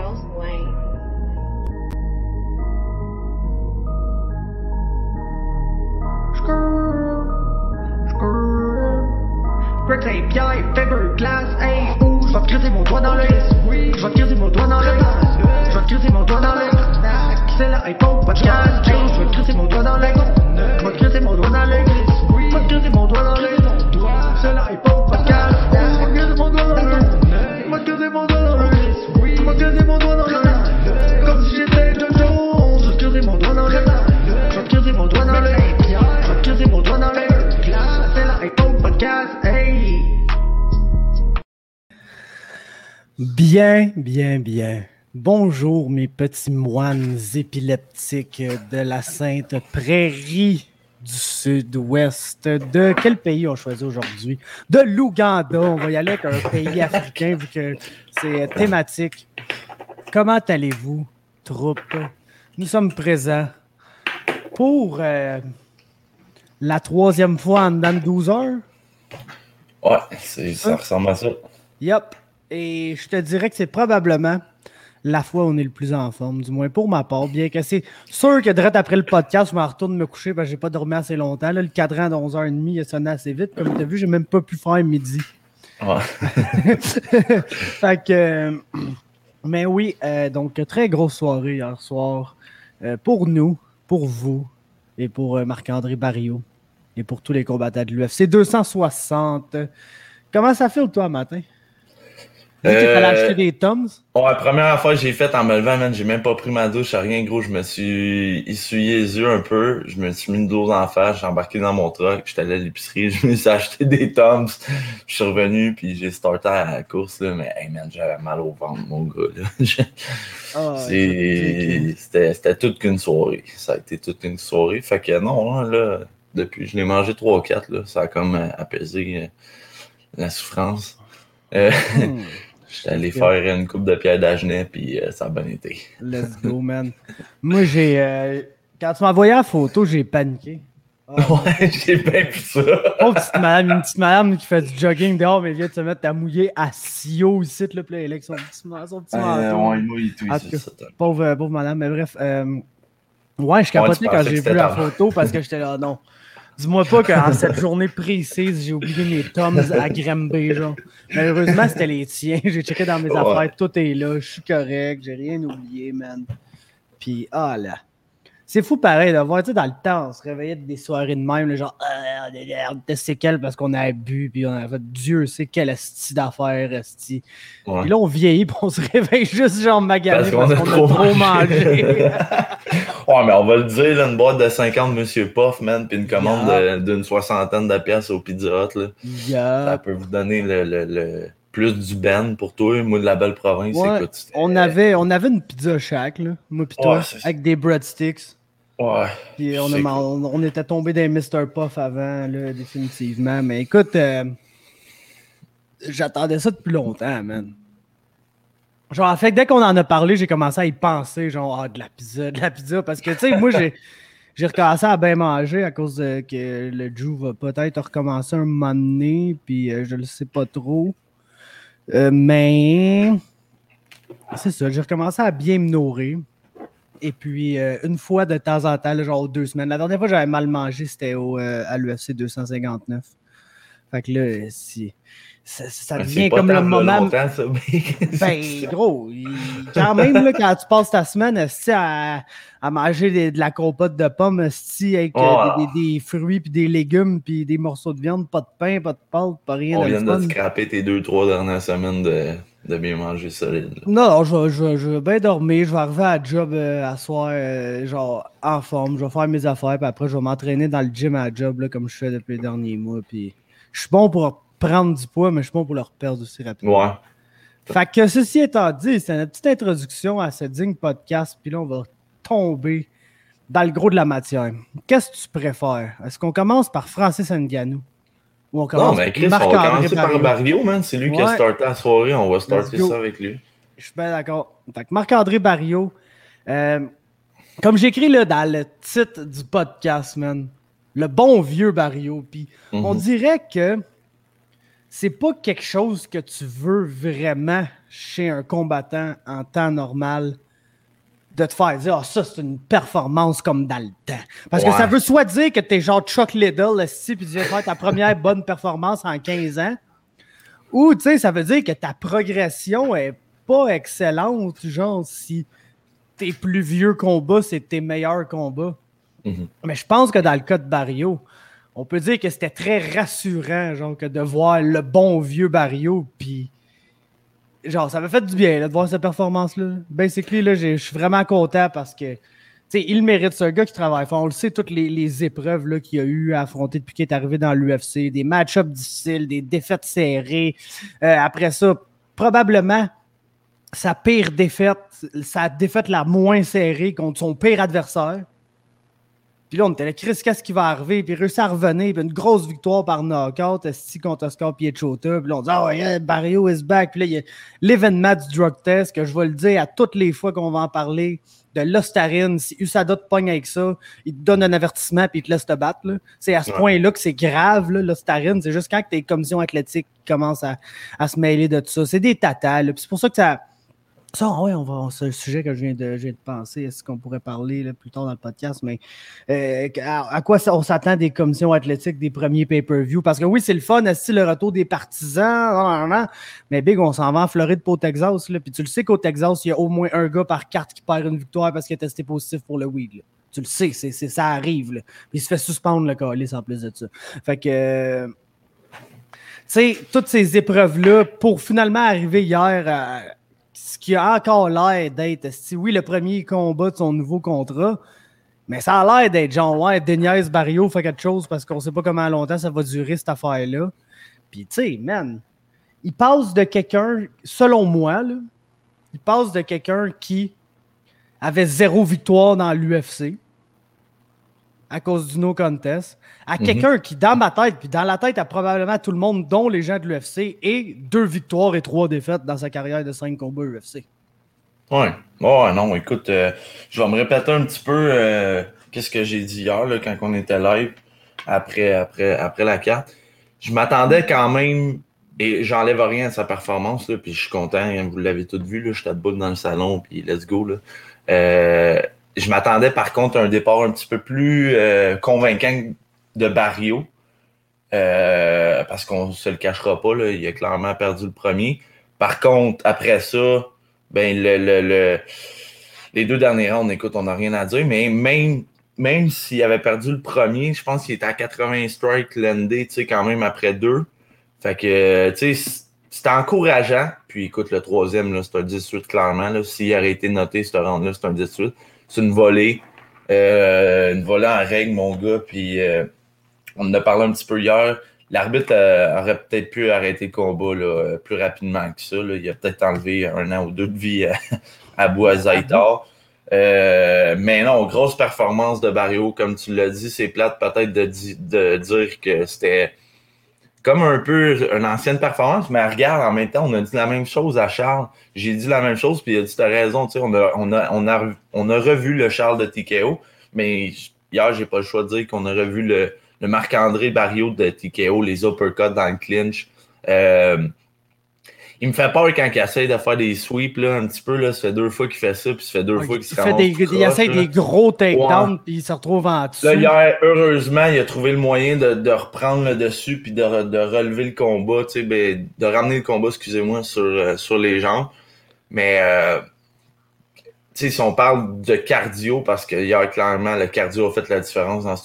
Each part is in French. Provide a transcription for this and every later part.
Charles Wayne. Greg Saint-Pierre, Fiberglass, hey, ouh, je vais te crisser mon doigt dans l'œil. Je vais te crisser mon doigt dans l'œil. Je vais te crisser mon doigt dans l'œil. C'est la iPhone podcast, hey, je vais te crisser mon doigt dans l'œil. Je vais te crisser mon doigt dans l'œil. Je vais te crisser mon doigt dans l'œil. C'est la iPhone podcast, je vais te crisser mon doigt dans l'œil. Je vais te crisser mon doigt dans l'œil. Je vais te crisser mon doigt dans l'œil. Comme si j'étais Jojo, je vais te crisser mon doigt dans l'œil. Je vais te crisser mon doigt dans l'œil. Je vais te crisser mon doigt dans l'œil. C'est la iPhone podcast, hey. Bien. Bonjour mes petits moines épileptiques de la Sainte Prairie du Sud-Ouest. De quel pays on choisit aujourd'hui? De l'Ouganda. On va y aller avec un pays africain vu que c'est thématique. Comment allez-vous, troupe? Nous sommes présents pour la troisième fois en dedans de 12 heures. Ouais, ça ressemble à ça. Yup. Et je te dirais que c'est probablement la fois où on est le plus en forme, du moins pour ma part, bien que c'est sûr que direct après le podcast, je m'en retourne me coucher parce que j'ai pas dormi assez longtemps. Là, le cadran de 11h30 il a sonné assez vite. Comme tu as vu, j'ai même pas pu faire midi. Ouais. Fait que, mais oui, donc très grosse soirée hier soir pour nous, pour vous et pour Marc-André Barriot et pour tous les combattants de l'UFC 260. Comment ça fait toi matin? Tu allé acheter des Toms? Ouais, première affaire que j'ai faite en me levant, man, j'ai même pas pris ma douche, rien, gros. Je me suis essuyé les yeux un peu, je me suis mis une dose en face, j'ai embarqué dans mon truck, j'étais allé à l'épicerie, je me suis acheté des Toms, je suis revenu, puis j'ai starté à la course, là, mais hey, man, j'avais mal au ventre, mon gars, là. C'était toute qu'une soirée, ça a été toute une soirée, fait que non, là, depuis, je l'ai mangé 3 ou 4, là, ça a comme apaisé la souffrance. J'étais allé faire une coupe de pierre d'Agenais, puis ça a bien été. Let's go, man. Moi, quand tu m'as envoyé la photo, j'ai paniqué. Ouais, j'ai bien vu ça. Oh, une petite madame qui fait du jogging dehors, mais vient de se mettre à mouiller à Sio ici, là, puis avec son petit manteau. Ouais, moi, il tout ici. Pauvre madame, mais bref. Ouais, je capotais quand j'ai vu la photo parce que j'étais là, non. Dis-moi pas qu'en cette journée précise, j'ai oublié mes Toms à Grimby, genre. Malheureusement, c'était les tiens. J'ai checké dans mes affaires, tout est là, je suis correct, j'ai rien oublié, man. Puis, là. C'est fou pareil de voir, tu sais, dans le temps, on se réveillait des soirées de même, là, genre, on était séquelles parce qu'on avait bu, puis on avait fait Dieu sait quelle esti d'affaires, esti. Ouais. Puis là, on vieillit, puis on se réveille juste genre magané parce qu'on a trop mangé. Ouais, mais on va le dire, là, une boîte de 50 Monsieur Puff, man, puis une commande d'une 60aine de pièces au Pizza Hut, là. Ça peut vous donner le plus du ben pour toi. Moi, de la belle province, écoute. On avait une pizza shack, là, moi pis toi, avec des breadsticks. Ouais. Puis on était tombé dans Mr. Puff avant, là, définitivement. Mais écoute, j'attendais ça depuis longtemps, man. Genre, en fait, dès qu'on en a parlé, j'ai commencé à y penser, genre, de la pizza. Parce que, tu sais, moi, j'ai recommencé à bien manger à cause que le Drew va peut-être recommencer un moment donné, puis je le sais pas trop. Mais c'est ça, j'ai recommencé à bien me nourrir. Et puis, une fois de temps en temps, là, genre 2 semaines. La dernière fois que j'avais mal mangé, c'était à l'UFC 259. Fait que là, ça devient comme le moment. Longtemps, ça, ben, gros, quand même, là, quand tu passes ta semaine à manger de la compote de pommes avec des fruits, puis des légumes, puis des morceaux de viande, pas de pain, pas de pâte, pas rien. On vient de scraper tes 2-3 dernières semaines de bien manger solide. Là. Non, je vais bien dormir, je vais arriver à la job à soir, genre en forme, je vais faire mes affaires, puis après je vais m'entraîner dans le gym à la job, là, comme je fais depuis les derniers mois, puis je suis bon pour prendre du poids, mais je suis bon pour le reperdre aussi rapidement. Ouais. Fait que ceci étant dit, c'est une petite introduction à ce digne podcast, puis là on va tomber dans le gros de la matière. Qu'est-ce que tu préfères? Est-ce qu'on commence par Francis Ngannou? Ou on commence Chris, on va commencer par Barriot, man. C'est lui qui a starté la soirée. On va starter ça avec lui. Je suis bien d'accord. Fait que Marc-André Barriot, comme j'écris là, dans le titre du podcast, man, le bon vieux Barriot. Puis on dirait que c'est pas quelque chose que tu veux vraiment chez un combattant en temps normal de te faire dire « Ah, ça, c'est une performance comme dans le temps. » Parce que ça veut soit dire que t'es genre Chuck Liddell, puis tu viens faire ta première bonne performance en 15 ans, ou, tu sais, ça veut dire que ta progression est pas excellente, genre, si tes plus vieux combats, c'est tes meilleurs combats. Mm-hmm. Mais je pense que dans le cas de Barrio, on peut dire que c'était très rassurant, genre, que de voir le bon vieux Barrio, puis genre, ça m'a fait du bien, là, de voir cette performance-là. Basically, là, je suis vraiment content parce que, tu sais, il mérite, c'est un gars qui travaille fort. On le sait, toutes les épreuves là, qu'il a eu à affronter depuis qu'il est arrivé dans l'UFC, des match-ups difficiles, des défaites serrées. Après ça, probablement, sa pire défaite, sa défaite la moins serrée contre son pire adversaire. Puis là, on était là, Chris, qu'est-ce qui va arriver? Puis il réussit à revenir, puis une grosse victoire par knockout, contre Oscar Piechota. Puis là, on dit, oh yeah, Barrio is back. Puis là, il y a l'événement du drug test, que je vais le dire à toutes les fois qu'on va en parler, de l'ostarine. Si USADA te pogne avec ça, il te donne un avertissement, puis il te laisse te battre. Là. C'est à ce point-là que c'est grave, là, l'ostarine. C'est juste quand tes commissions athlétiques commencent à se mêler de tout ça. C'est des tatas. Puis c'est pour ça que ça, ouais, c'est un sujet que je viens de penser. Est-ce qu'on pourrait parler là, plus tard dans le podcast? Mais à quoi on s'attend des commissions athlétiques des premiers pay-per-view? Parce que oui, c'est le fun, est-ce le retour des partisans? Mais Big, on s'en va en Floride pour au Texas. Là, puis tu le sais qu'au Texas, il y a au moins un gars par carte qui perd une victoire parce qu'il a testé positif pour le weed. Là. Tu le sais, ça arrive. Là. Puis il se fait suspendre le calice en plus de ça. Fait que... tu sais, toutes ces épreuves-là, pour finalement arriver hier ce qui a encore l'air d'être, oui, le premier combat de son nouveau contrat, mais ça a l'air d'être genre, ouais, Deniers Barrio fait quelque chose parce qu'on sait pas comment longtemps ça va durer cette affaire-là. Puis, tu sais, man, il passe de quelqu'un, selon moi, là, il passe de quelqu'un qui avait 0 victoire dans l'UFC à cause du no contest, à quelqu'un qui, dans ma tête, puis dans la tête à probablement tout le monde, dont les gens de l'UFC, et 2 victoires et 3 défaites dans sa carrière de 5 combats UFC. Ouais. Oh non, écoute, je vais me répéter un petit peu qu'est-ce que j'ai dit hier là, quand on était live après la carte. Je m'attendais quand même, et j'enlève rien à sa performance, là, puis je suis content, hein, vous l'avez tous vu, là, j'étais debout dans le salon, puis let's go. Là. Je m'attendais par contre à un départ un petit peu plus convaincant de Barrio. Parce qu'on se le cachera pas, là, il a clairement perdu le premier. Par contre, après ça, ben les 2 derniers rounds, écoute, on n'a rien à dire, mais même s'il avait perdu le premier, je pense qu'il était à 80 strikes landés, tu sais, quand même après 2. Fait que, tu sais, c'était encourageant. Puis écoute, le troisième, là, c'est un 18 clairement. Là, s'il aurait été noté, ce round-là, c'est un 18. C'est une volée en règle, mon gars. Puis on en a parlé un petit peu hier. L'arbitre aurait peut-être pu arrêter le combat là, plus rapidement que ça. Là. Il a peut-être enlevé 1 an ou 2 de vie à Bouazaitar. Mais non, grosse performance de Barrio. Comme tu l'as dit, c'est plate peut-être de dire que c'était comme un peu une ancienne performance, mais regarde, en même temps, on a dit la même chose à Charles. J'ai dit la même chose, puis il a dit t'as raison, tu sais, on a revu le Charles de TKO, mais hier, j'ai pas le choix de dire qu'on a revu le Marc-André Barrio de TKO, les uppercuts dans le clinch. Il me fait peur quand il essaie de faire des sweeps, là, un petit peu, là, ça fait 2 fois qu'il fait ça, puis ça fait 2 fois qu'il se ramasse il essaie des gros takedowns, puis il se retrouve en dessous. Là, hier, heureusement, il a trouvé le moyen de reprendre le dessus, puis de relever le combat, tu sais, ben, de ramener le combat, excusez-moi, sur les jambes. Mais, tu sais, si on parle de cardio, parce que hier, clairement, le cardio a fait la différence dans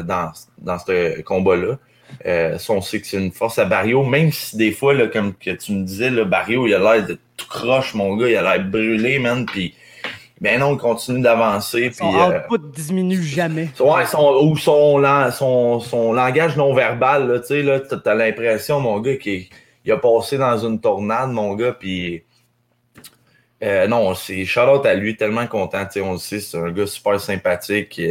ce combat-là. Ça, on sait que c'est une force à Barrio, même si des fois, là, comme que tu me disais, là, Barrio, il a l'air de tout croche, mon gars, il a l'air brûlé, man, puis ben non, il continue d'avancer. Son output ne diminue jamais. Ouais, son langage non-verbal, là, tu sais, là, t'as l'impression, mon gars, qu'il a passé dans une tornade, mon gars, puis non, c'est shout-out à lui, tellement content, tu sais, on le sait, c'est un gars super sympathique,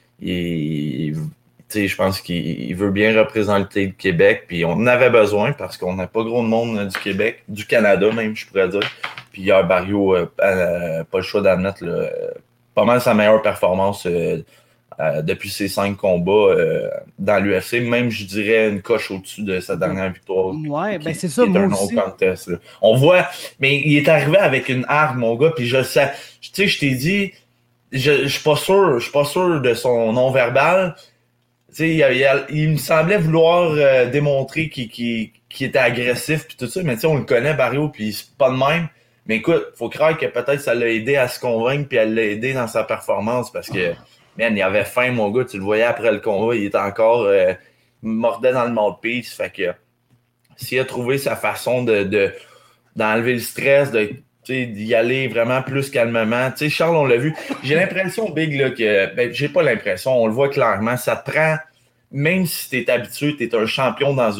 je pense qu'il veut bien représenter le Québec, puis on en avait besoin parce qu'on n'a pas gros de monde du Québec, du Canada même, je pourrais dire. Puis hier, Barrio, pas le choix d'admettre pas mal sa meilleure performance depuis ses 5 combats dans l'UFC. Même, je dirais, une coche au-dessus de sa dernière victoire. Ouais, ben c'est ça, moi aussi. Contest, on voit, mais il est arrivé avec une arme, mon gars, puis je sais, tu sais, je t'ai dit, je suis pas sûr de son non-verbal. Tu sais, il me semblait vouloir démontrer qu'il était agressif puis tout ça, mais tu sais, on le connaît, Barrio, puis c'est pas de même. Mais écoute, faut croire que peut-être ça l'a aidé à se convaincre puis elle l'a aidé dans sa performance parce que, man, il avait faim, mon gars, tu le voyais après le combat, il était encore mordait dans le mouthpiece, fait que s'il a trouvé sa façon d'enlever le stress, d'y aller vraiment plus calmement. Tu sais, Charles, on l'a vu. J'ai l'impression, Big, là, que... Ben, j'ai pas l'impression, on le voit clairement. Ça te prend... Même si t'es habitué, t'es un champion dans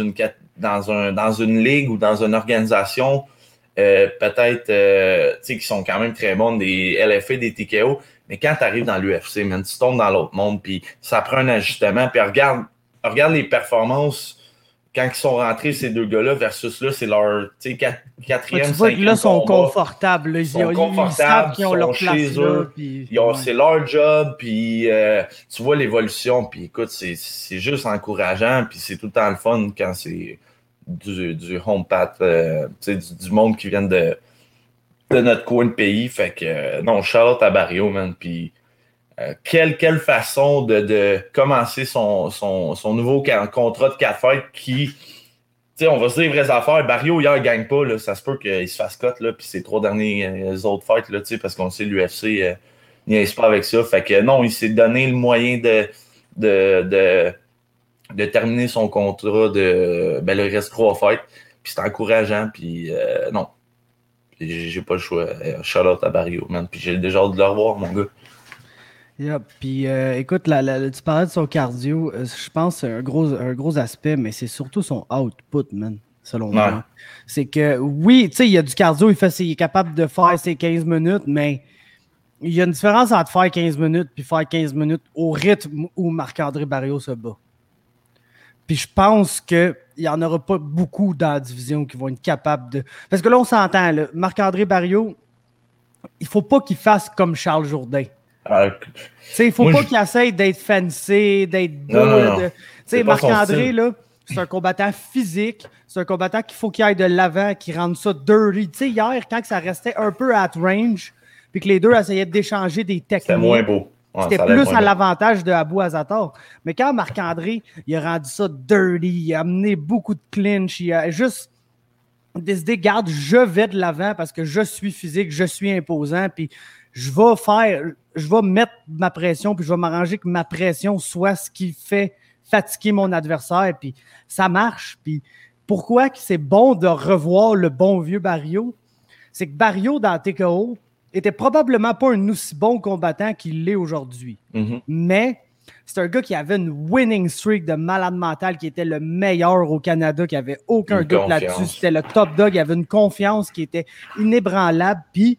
une ligue ou dans une organisation, peut-être, tu sais, qui sont quand même très bons, des LFA, des TKO, mais quand t'arrives dans l'UFC, man, tu tombes dans l'autre monde, puis ça prend un ajustement. Puis regarde les performances quand ils sont rentrés, ces deux gars-là, versus là, c'est leur quatrième, tu vois que là, sont confortables. Ils sont confortables, ils sont leur chez eux. C'est leur job, puis tu vois l'évolution. Puis écoute, c'est juste encourageant, puis c'est tout le temps le fun quand c'est du home pat, du monde qui vient de notre coin de pays. Fait que, non, shout-out à Barrio, man, puis... Quelle façon de commencer son nouveau contrat de 4 fights qui, tu sais, on va se dire les vraies affaires. Barrio, hier, il gagne pas, là, ça se peut qu'il se fasse cut, là, puis ses 3 derniers autres fights, là, tu sais, parce qu'on sait l'UFC niaise pas avec ça. Fait que non, il s'est donné le moyen de terminer son contrat ben, il reste 3 fights, puis c'est encourageant, puis non. J'ai pas le choix. Shout-out à Barrio, man. Puis j'ai déjà hâte de le revoir, mon gars. Yeah, puis écoute, tu parlais de son cardio, je pense que c'est un gros aspect, mais c'est surtout son output, man, selon moi. C'est que, oui, tu sais, il y a du cardio, il est capable de faire ses 15 minutes, mais il y a une différence entre faire 15 minutes puis faire 15 minutes au rythme où Marc-André Barrio se bat. Puis je pense qu'il n'y en aura pas beaucoup dans la division qui vont être capables de... Parce que là, on s'entend, là, Marc-André Barrio, il ne faut pas qu'il fasse comme Charles Jourdain. Il ne faut pas qu'il essaye d'être fancy, d'être beau. Marc-André, là, c'est un combattant physique. C'est un combattant qu'il faut qu'il aille de l'avant, qu'il rende ça dirty. T'sais, hier, quand ça restait un peu at range, puis que les deux essayaient d'échanger des techniques. C'était moins beau. Ouais, c'était plus à l'avantage de Abou Azzatar. Mais quand Marc-André, il a rendu ça dirty, il a amené beaucoup de clinch, il a juste décidé, garde, je vais de l'avant parce que je suis physique, je suis imposant, puis je vais mettre ma pression, puis je vais m'arranger que ma pression soit ce qui fait fatiguer mon adversaire, puis ça marche. Puis pourquoi c'est bon de revoir le bon vieux Barrio? C'est que Barrio, dans TKO, était probablement pas un aussi bon combattant qu'il l'est aujourd'hui. Mm-hmm. Mais c'est un gars qui avait une winning streak de malade mental, qui était le meilleur au Canada, qui avait aucun doute là-dessus. C'était le top dog, il avait une confiance qui était inébranlable, puis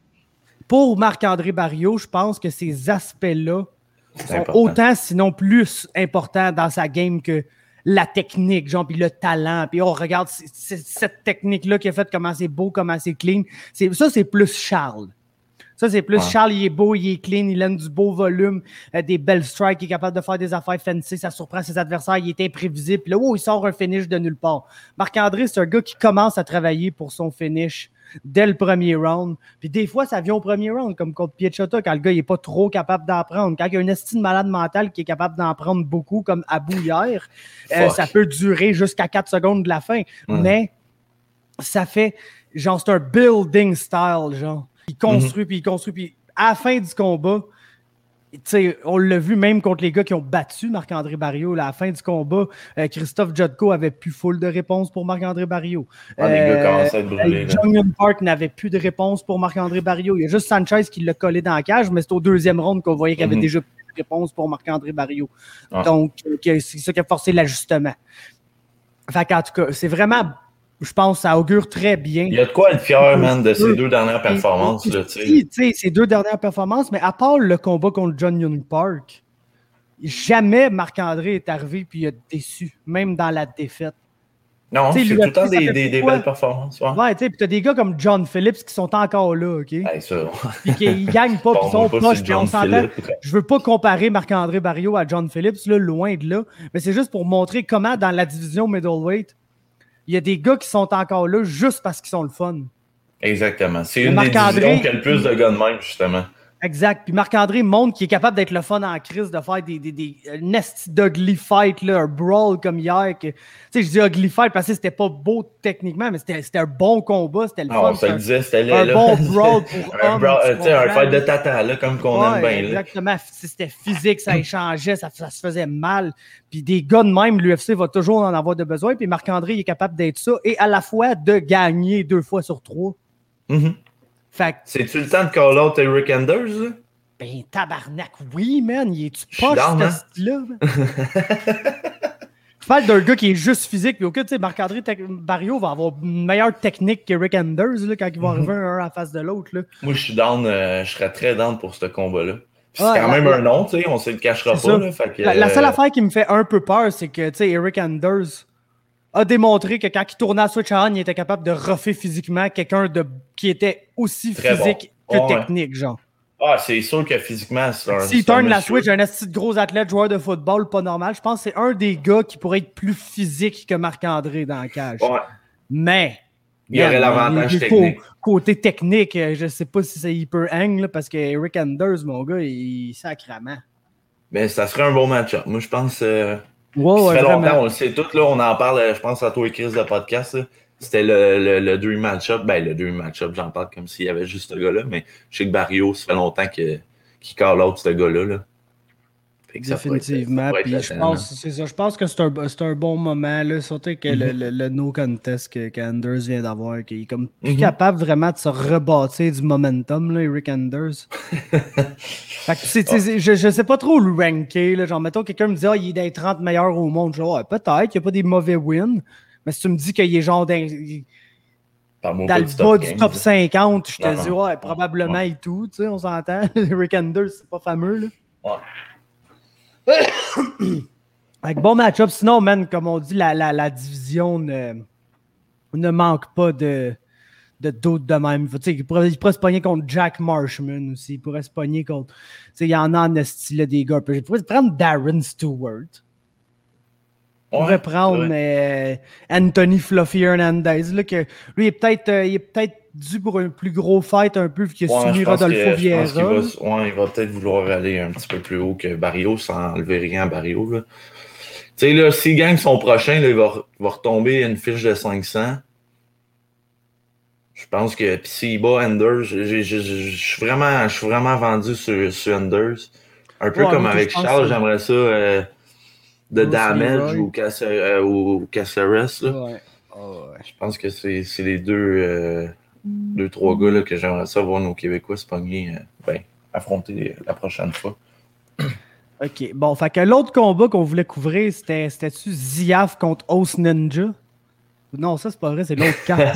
pour Marc-André Barrio, je pense que ces aspects-là sont autant, sinon plus importants dans sa game que la technique, genre, puis le talent. Puis on regarde cette technique-là qui a fait comment c'est beau, comment c'est clean. Ça, c'est plus Charles. Ça, c'est plus Charles, il est beau, il est clean, il aime du beau volume, des belles strikes, il est capable de faire des affaires fancy, ça surprend ses adversaires, il est imprévisible. Puis là, il sort un finish de nulle part. Marc-André, c'est un gars qui commence à travailler pour son finish dès le premier round. Puis des fois, ça vient au premier round, comme contre Piechota, quand le gars n'est pas trop capable d'en prendre. Quand il y a une estime malade mentale qui est capable d'en prendre beaucoup, comme Abou hier, ça peut durer jusqu'à 4 secondes de la fin. Mais ça fait, genre, c'est un building style, genre. Il construit, puis il construit. Puis à la fin du combat, on l'a vu même contre les gars qui ont battu Marc-André Barrio. Là, à la fin du combat, Christophe Jotko avait plus full de réponses pour Marc-André Barrio. Les gars commençaient à être brûlés. Jung Park n'avait plus de réponses pour Marc-André Barrio. Il y a juste Sanchez qui l'a collé dans la cage, mais c'est au deuxième round qu'on voyait qu'il y avait déjà plus de réponses pour Marc-André Barrio. Donc, c'est ça qui a forcé l'ajustement. Fait qu'en tout cas, c'est vraiment... Je pense que ça augure très bien. Il y a de quoi être fier, man, de ces 2 dernières performances. Ces 2 dernières performances, mais à part le combat contre John Young Park, jamais Marc-André est arrivé et il a déçu, même dans la défaite. Non, c'est tout le temps des belles performances. Ouais, tu sais, puis t'as des gars comme John Phillips qui sont encore là, OK? Puis qu'ils gagnent pas, puis ils sont poches, puis on s'entend. Je veux pas comparer Marc-André Barriault à John Phillips, là, loin de là, mais c'est juste pour montrer comment, dans la division middleweight, il y a des gars qui sont encore là juste parce qu'ils sont le fun. Exactement. C'est une des divisions qui a le plus de gars de même, justement. Exact. Puis Marc-André montre qu'il est capable d'être le fun en crise, de faire des nasty d'ugly fight, là, un brawl comme hier. Tu sais, je dis ugly fight parce que c'était pas beau techniquement, mais c'était un bon combat, c'était le fun. On se le disait, c'était un bon brawl pour hommes. Tu sais, un fight de tata, là, comme qu'on aime bien. Exactement. C'était physique, ça échangeait, ça se faisait mal. Puis des gars de même, l'UFC va toujours en avoir de besoin. Puis Marc-André, il est capable d'être ça et à la fois de gagner 2 fois sur 3. C'est-tu le temps de call out Eric Anders, là? Ben, tabarnak, oui, man. Il est-tu poche, ce style-là? Je parle d'un gars qui est juste physique. Puis, tu sais, Marc-André Barriault va avoir une meilleure technique qu'Eric Anders là, quand ils vont arriver un en face de l'autre. Là. Moi, je suis down. Je serais très down pour ce combat-là. Puis c'est quand même un nom, tu sais. On ne le cachera pas. Là, fait que, la seule affaire qui me fait un peu peur, c'est que, tu sais, Eric Anders a démontré que quand il tournait à Switch On, il était capable de ruffer physiquement quelqu'un qui était aussi très physique que technique, genre. Ah, c'est sûr que physiquement, c'est un... S'il tourne la Switch, un petit gros athlète, joueur de football, pas normal, je pense que c'est un des gars qui pourrait être plus physique que Marc-André dans la cage. Ouais. Mais... Il y aurait l'avantage technique. Côté technique, je sais pas si c'est hyper hang, là, parce que Eric Anders, mon gars, il est sacrament. Mais ça serait un bon match-up. Moi, je pense... ça fait vraiment. longtemps, on le sait tout, là, on en parle, je pense, à toi et Chris de podcast. Là. C'était le dream match-up. Ben, le dream match-up, j'en parle comme s'il y avait juste ce gars-là, mais je sais que Barriault, ça fait longtemps qu'il call out ce gars-là. Là. Définitivement. Puis je pense que c'est un bon moment, là, surtout que le no contest qu'Anders vient d'avoir, qui est comme plus capable vraiment de se rebâtir du momentum, là, Eric Anders. Fait que je sais pas trop le ranker. Là, genre, mettons, quelqu'un me dit il est des 30 meilleurs au monde. Je dis, ouais, peut-être qu'il n'y a pas des mauvais wins. Mais si tu me dis qu'il est genre dans le bas du top 50, je te dis, ouais, probablement et tout. Tu sais, on s'entend. Eric Anders, c'est pas fameux. Là. Ouais. Avec bon match-up. Sinon, man, comme on dit, la division ne manque pas de d'autres de même. Il pourrait se pogner contre Jack Marshman aussi. Il pourrait se pogner contre... Il y en a en style des gars. Il pourrait prendre Darren Stewart. Il pourrait prendre Anthony Fluffy Hernandez. Là, que, lui, il est peut-être dû pour un plus gros fight un peu, vu qu'il a suivi Rodolfo Vieira. Il va peut-être vouloir aller un petit peu plus haut que Barriault sans enlever rien à Barriault. Tu sais, là, s'il gagne son prochain, là, il va retomber une fiche de 500. Je pense que puis s'il bat Anders, je suis vraiment vendu sur Anders. Un peu comme avec Charles, j'aimerais ça de Damage ou Caceres. Je pense que c'est les deux 3 gars là, que j'aimerais ça voir nos Québécois se pogner, affronter la prochaine fois. OK. Bon, fait que l'autre combat qu'on voulait couvrir, c'était-tu Ziaf contre Os Ninja? Non, ça, c'est pas vrai, c'est l'autre carte.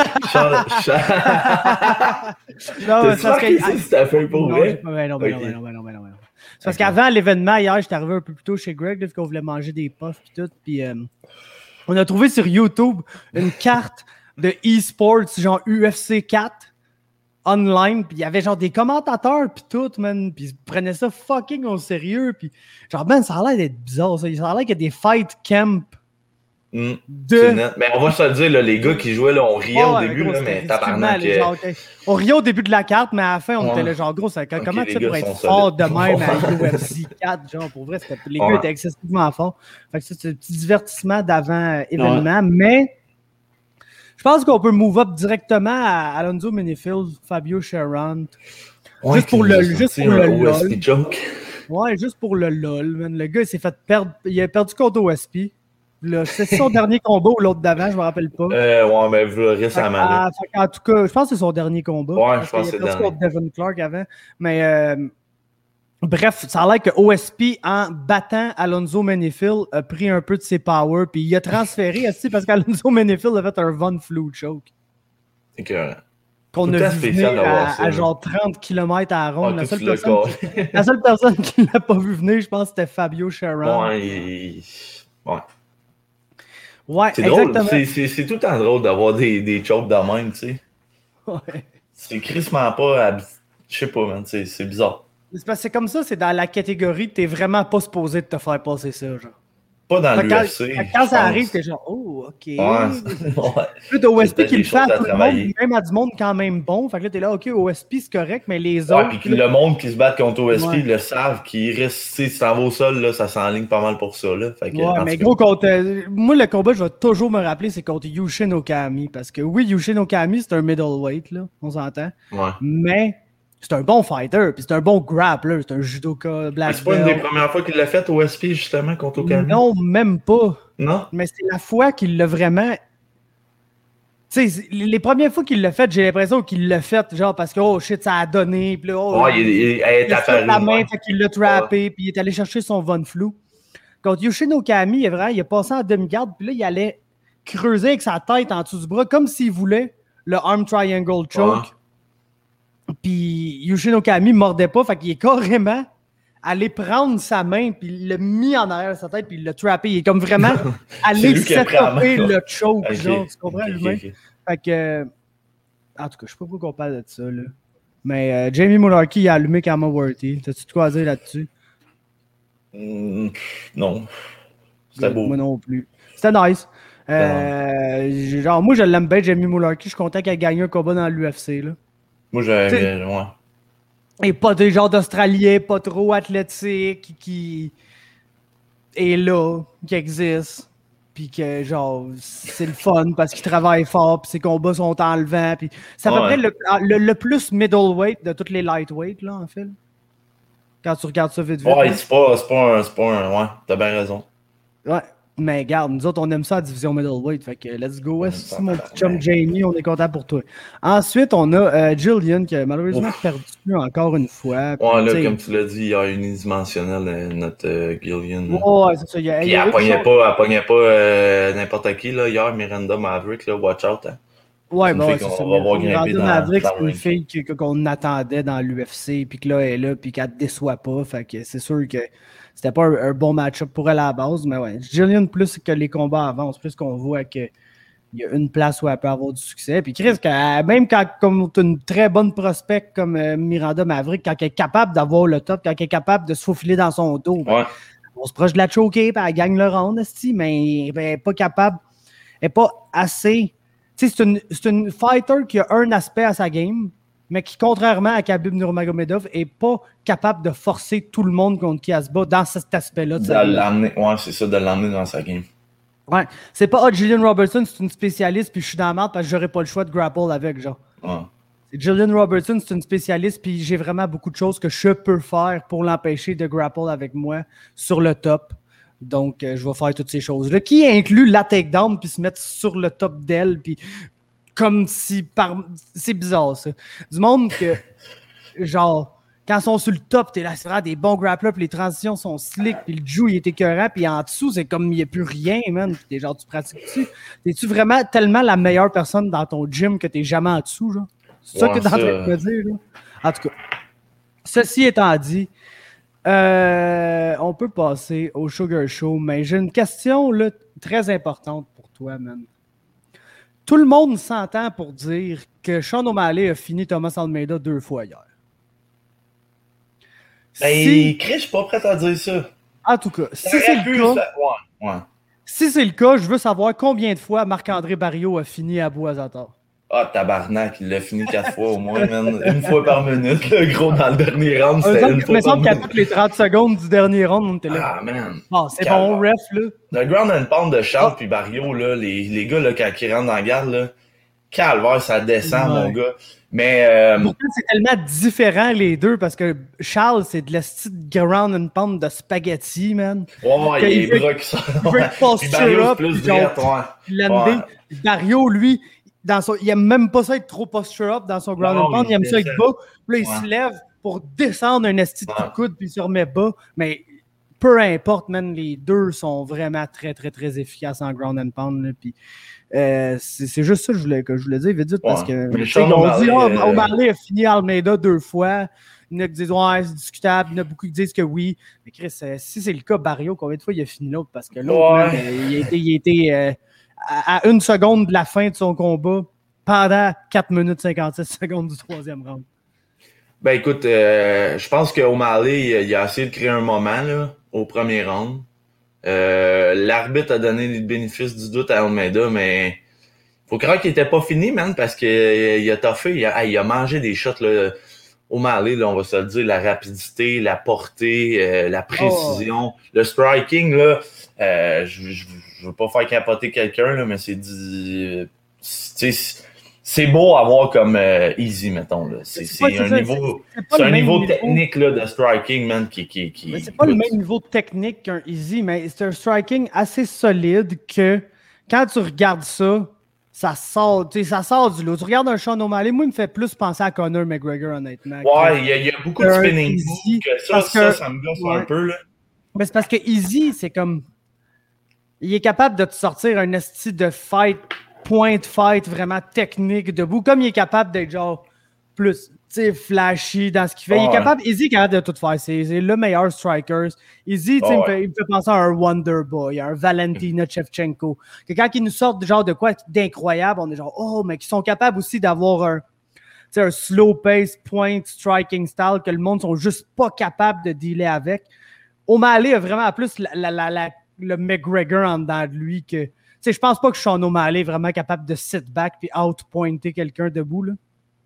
Non, c'est que t'as fait pour vrai? Non. C'est parce qu'avant l'événement, hier, j'étais arrivé un peu plus tôt chez Greg, là, qu'on voulait manger des puffs et tout, puis on a trouvé sur YouTube une carte de e-sports, genre UFC 4, online, puis il y avait genre des commentateurs, puis tout, man, puis ils prenaient ça fucking au sérieux, puis genre, man, ça a l'air d'être bizarre, ça. Ça a l'air qu'il y a des fight camp. Mais on va se le dire, là, les gars qui jouaient, là, on riait au début, là, mais tabarnak. On riait au début de la carte, mais à la fin, on était là, genre, gros, comment tu sais pour être fort de même à UFC 4, genre, pour vrai, les gars étaient excessivement forts. Fait que c'est un petit divertissement d'avant-événement, mais je pense qu'on peut move up directement à Alonzo Menifield, Fabio Cherant. Juste pour le LOL. Ouais, juste pour le LOL, man. Le gars, il s'est fait perdre, il a perdu contre OSP. C'est son dernier combat ou l'autre d'avant, je me rappelle pas. Ouais, mais récemment. En tout cas, je pense que c'est son dernier combat. Ouais, je pense que c'est le dernier. Contre Devin Clark avant. Mais bref, ça a l'air que OSP, en battant Alonzo Menifield, a pris un peu de ses powers, puis il a transféré aussi parce qu'Alonzo Menifield a fait un Von Flue choke. C'est que... Qu'on a vu à genre 30 km à la ronde. La seule personne qui ne l'a pas vu venir, je pense, c'était Fabio Cherant. Ouais. Ouais, c'est exactement. drôle. C'est tout le temps drôle d'avoir des chokes de même, tu sais. Ouais. C'est crissement pas... Je sais pas, man. C'est bizarre. C'est parce que c'est comme ça, c'est dans la catégorie t'es vraiment pas supposé de te faire passer ça, genre. Pas dans l'UFC. Quand ça arrive, t'es genre, oh, ok. Ouais. Là, t'as OSP qui le fait à tout le monde, même à du monde quand même bon. Fait que là, t'es là, ok, OSP, c'est correct, mais les autres. Ouais, puis le monde qui se bat contre OSP, ils le savent, qu'ils restent, si ça va au sol, là, ça s'enligne pas mal pour ça, là. Fait que, ouais, mais gros, moi, le combat, je vais toujours me rappeler, c'est contre Yushin Okami. Parce que oui, Yushin Okami, c'est un middleweight, là, on s'entend. Ouais. Mais c'est un bon fighter, puis c'est un bon grappler, c'est un judoka black belt. C'est pas une des premières fois qu'il l'a fait OSP, justement, contre Okami? Non, même pas. Non? Mais c'est la fois qu'il l'a vraiment... Tu sais, les premières fois qu'il l'a fait, j'ai l'impression qu'il l'a fait, genre, parce que, oh shit, ça a donné, puis là, oh... Ouais, il est apparu. La main, fait qu'il l'a trappé, puis il est allé chercher son Von Flou. Contre Yushin Okami, il a passé en demi-garde, puis là, il allait creuser avec sa tête en dessous du bras, comme s'il voulait le arm triangle choke. Ouais. Puis Yushin Okami mordait pas, fait qu'il est carrément allé prendre sa main, puis il l'a mis en arrière de sa tête, puis il l'a trappé. Il est comme vraiment allé setuper le choke, okay. Genre, tu comprends, l'humain? Okay. Fait que, en tout cas, je sais pas pourquoi on parle de ça, là. Mais Jamie Mullarkey, il a allumé Kama Worthy. T'as-tu de quoi à dire là-dessus? Non. C'était beau. Moi non plus. C'était nice. Genre, moi, je l'aime bien, Jamie Mullarkey. Je suis content qu'il ait gagné un combat dans l'UFC, là. Moi, j'aime ouais. Et pas des genres d'Australiens, pas trop athlétiques, qui est là, qui existe, puis que, genre, c'est le fun parce qu'il travaille fort, puis ses combats sont enlevants, puis c'est à peu près le plus middleweight de toutes les lightweights, là, en fait. Quand tu regardes ça vite. Ouais, c'est pas un... Ouais, t'as bien raison. Ouais. Mais regarde, nous autres, on aime ça à division middleweight. Fait que let's go. Si mon petit chum Jamie, on est content pour toi. Ensuite, on a Jillian qui a malheureusement perdu encore une fois. Ouais, là, comme tu l'as dit, il y a unidimensionnel, notre Gillian. Ouais, c'est ça. Puis elle pognait pas n'importe qui, là, hier, Miranda Maverick, là, watch out. Hein. Ouais, bon, c'est ça. Miranda Maverick, c'est une fille qu'on attendait dans l'UFC, puis que là, elle est là, puis qu'elle ne déçoit pas. Fait que c'est sûr que c'était pas un bon match-up pour elle à la base, mais ouais. Jillian, plus que les combats avancent, plus qu'on voit qu'il y a une place où elle peut avoir du succès. Puis Chris, même quand comme tu as une très bonne prospect comme Miranda Maverick, quand elle est capable d'avoir le top, quand elle est capable de se faufiler dans son dos, ben, on se proche de la choquer, puis elle gagne le round, mais elle n'est pas capable, elle n'est pas assez... Tu sais, c'est une fighter qui a un aspect à sa game, mais qui, contrairement à Khabib Nurmagomedov, n'est pas capable de forcer tout le monde contre qui elle se bat dans cet aspect-là. Ouais, c'est ça, de l'emmener dans sa game. Ouais, c'est pas Jillian Robertson, c'est une spécialiste, puis je suis dans la merde parce que j'aurais pas le choix de grapple avec, genre. Ouais. Jillian Robertson, c'est une spécialiste, puis j'ai vraiment beaucoup de choses que je peux faire pour l'empêcher de grapple avec moi sur le top. Donc, je vais faire toutes ces choses-là, qui inclut la takedown, puis se mettre sur le top d'elle, puis comme si c'est bizarre, ça. Du monde que, genre, quand ils sont sur le top, t'es là, c'est vraiment des bons grapplers, puis les transitions sont slick, puis le jiu, il est écœurant, puis en dessous, c'est comme, il n'y a plus rien, man. Puis t'es genre, tu pratiques-tu? T'es-tu vraiment tellement la meilleure personne dans ton gym que t'es jamais en dessous, genre? C'est ça que t'es en train de me dire, là? En tout cas, ceci étant dit, on peut passer au Sugar Show, mais j'ai une question, là, très importante pour toi, man. Tout le monde s'entend pour dire que Sean O'Malley a fini Thomas Almeida 2 fois hier. Ben, Chris, je suis pas prêt à dire ça. En tout cas, si c'est le cas, ouais. Si c'est le cas, je veux savoir combien de fois Marc-André Barriault a fini à Bois-Zator. Ah, tabarnak, il l'a fini 4 fois au moins, man. Une fois par minute, le gros, dans le dernier round, c'était une fois par minute. Il me semble qu'à toutes les 30 secondes du dernier round, on était là. Ah, man. Ah, c'est bon, ref, là. Le ground and pound de Charles puis Barriault, là, les gars, là, quand ils rentrent dans la garde, là, calvaire, ça descend, mon gars. Mais... Pourtant, c'est tellement différent, les deux, parce que Charles, c'est de la style ground and pound de spaghetti, man. Ouais, il est bras qui sont... Puis Barriault, plus direct, ouais. Barriault, lui... il aime même pas ça être trop posture up dans son ground and pound, il aime ça être bas. Puis là, il se lève pour descendre un esti de coup de coude, puis il se remet bas. Mais peu importe, man, les deux sont vraiment très, très, très efficaces en ground and pound. Là, puis, c'est juste ça que je voulais dire vite, parce que on dit O'Malley a fini Almeida 2 fois. Il y en a qui disent ouais, c'est discutable. Il y en a beaucoup qui disent que oui. Mais Chris, si c'est le cas, Barriault, combien de fois il a fini l'autre? Parce que l'autre, il à 1 seconde de la fin de son combat pendant 4 minutes 56 secondes du 3e round. Ben écoute, je pense qu'O'Malley, il a essayé de créer un moment là, au premier round. L'arbitre a donné le bénéfice du doute à Almeida, mais faut croire qu'il était pas fini, man, parce qu'il a toffé, il a mangé des shots là. O'Malley, là, on va se le dire, la rapidité, la portée, la précision, le striking, là, je veux pas faire capoter quelqu'un, là, mais c'est beau à voir comme Easy, mettons. Là. C'est un niveau technique là, de striking, man, qui c'est pas le même niveau technique qu'un Easy, mais c'est un striking assez solide que quand tu regardes ça, ça sort du lot. Tu regardes un Sean O'Malley, moi, il me fait plus penser à Conor McGregor, honnêtement. Ouais, il y a beaucoup de spinning moves, ça me gosse un peu, là. Mais c'est parce que Easy, c'est comme... Il est capable de te sortir un esti de fight, point fight, vraiment technique, debout, comme il est capable d'être genre plus... flashy dans ce qu'il fait. Easy est capable de tout faire. C'est le meilleur striker. Easy, il me fait penser à un Wonder Boy, à un Valentina Shevchenko. Que quand ils nous sortent genre de quoi d'incroyable, on est genre, oh, mais qui sont capables aussi d'avoir un slow pace, point striking style que le monde sont juste pas capables de dealer avec. O'Malley a vraiment plus le McGregor en dedans de lui que. Je pense pas que Sean O'Malley est vraiment capable de sit back puis out-pointer quelqu'un debout, là.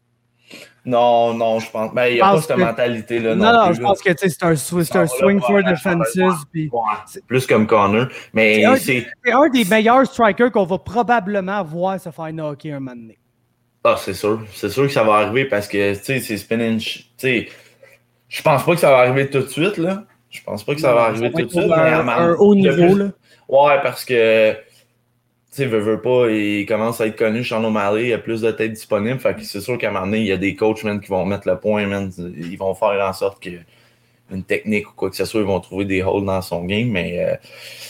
Non, je pense. Ben, il n'y a pas cette mentalité-là. Non, je pense que c'est un swing for the fences. Puis c'est plus comme Conor. Mais c'est un des meilleurs strikers qu'on va probablement voir se faire knocker un moment donné. Ah, c'est sûr. C'est sûr que ça va arriver parce que, c'est spinning. Je pense pas que ça va arriver tout de suite, là. Je pense pas que ça va arriver tout de suite. Un haut niveau, là. Ouais, parce que. Veut pas, il commence à être connu, Sean O'Malley, il y a plus de têtes disponibles, fait que c'est sûr qu'à un moment donné, il y a des coachs, man, qui vont mettre le point, man, ils vont faire en sorte qu'une technique ou quoi que ce soit, ils vont trouver des holes dans son game, mais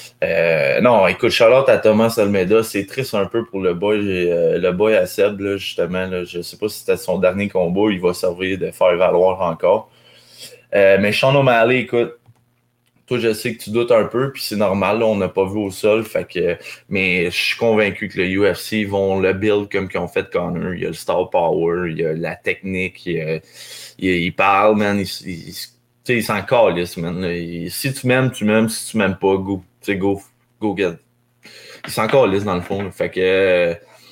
non, écoute, shout-out à Thomas Almeida, c'est triste un peu pour le boy à Seb, là, justement, là, je sais pas si c'était son dernier combat, il va servir de faire valoir encore, mais Sean O'Malley, écoute, toi, je sais que tu doutes un peu, puis c'est normal, là, on n'a pas vu au sol, mais je suis convaincu que le UFC vont le build comme qu'ils ont fait Conor. Il y a le star power, il y a la technique, il parle, man, il s'en calisse, man. Si tu m'aimes, tu m'aimes, si tu m'aimes pas, go get. Il s'en calisse, dans le fond, là. Fait que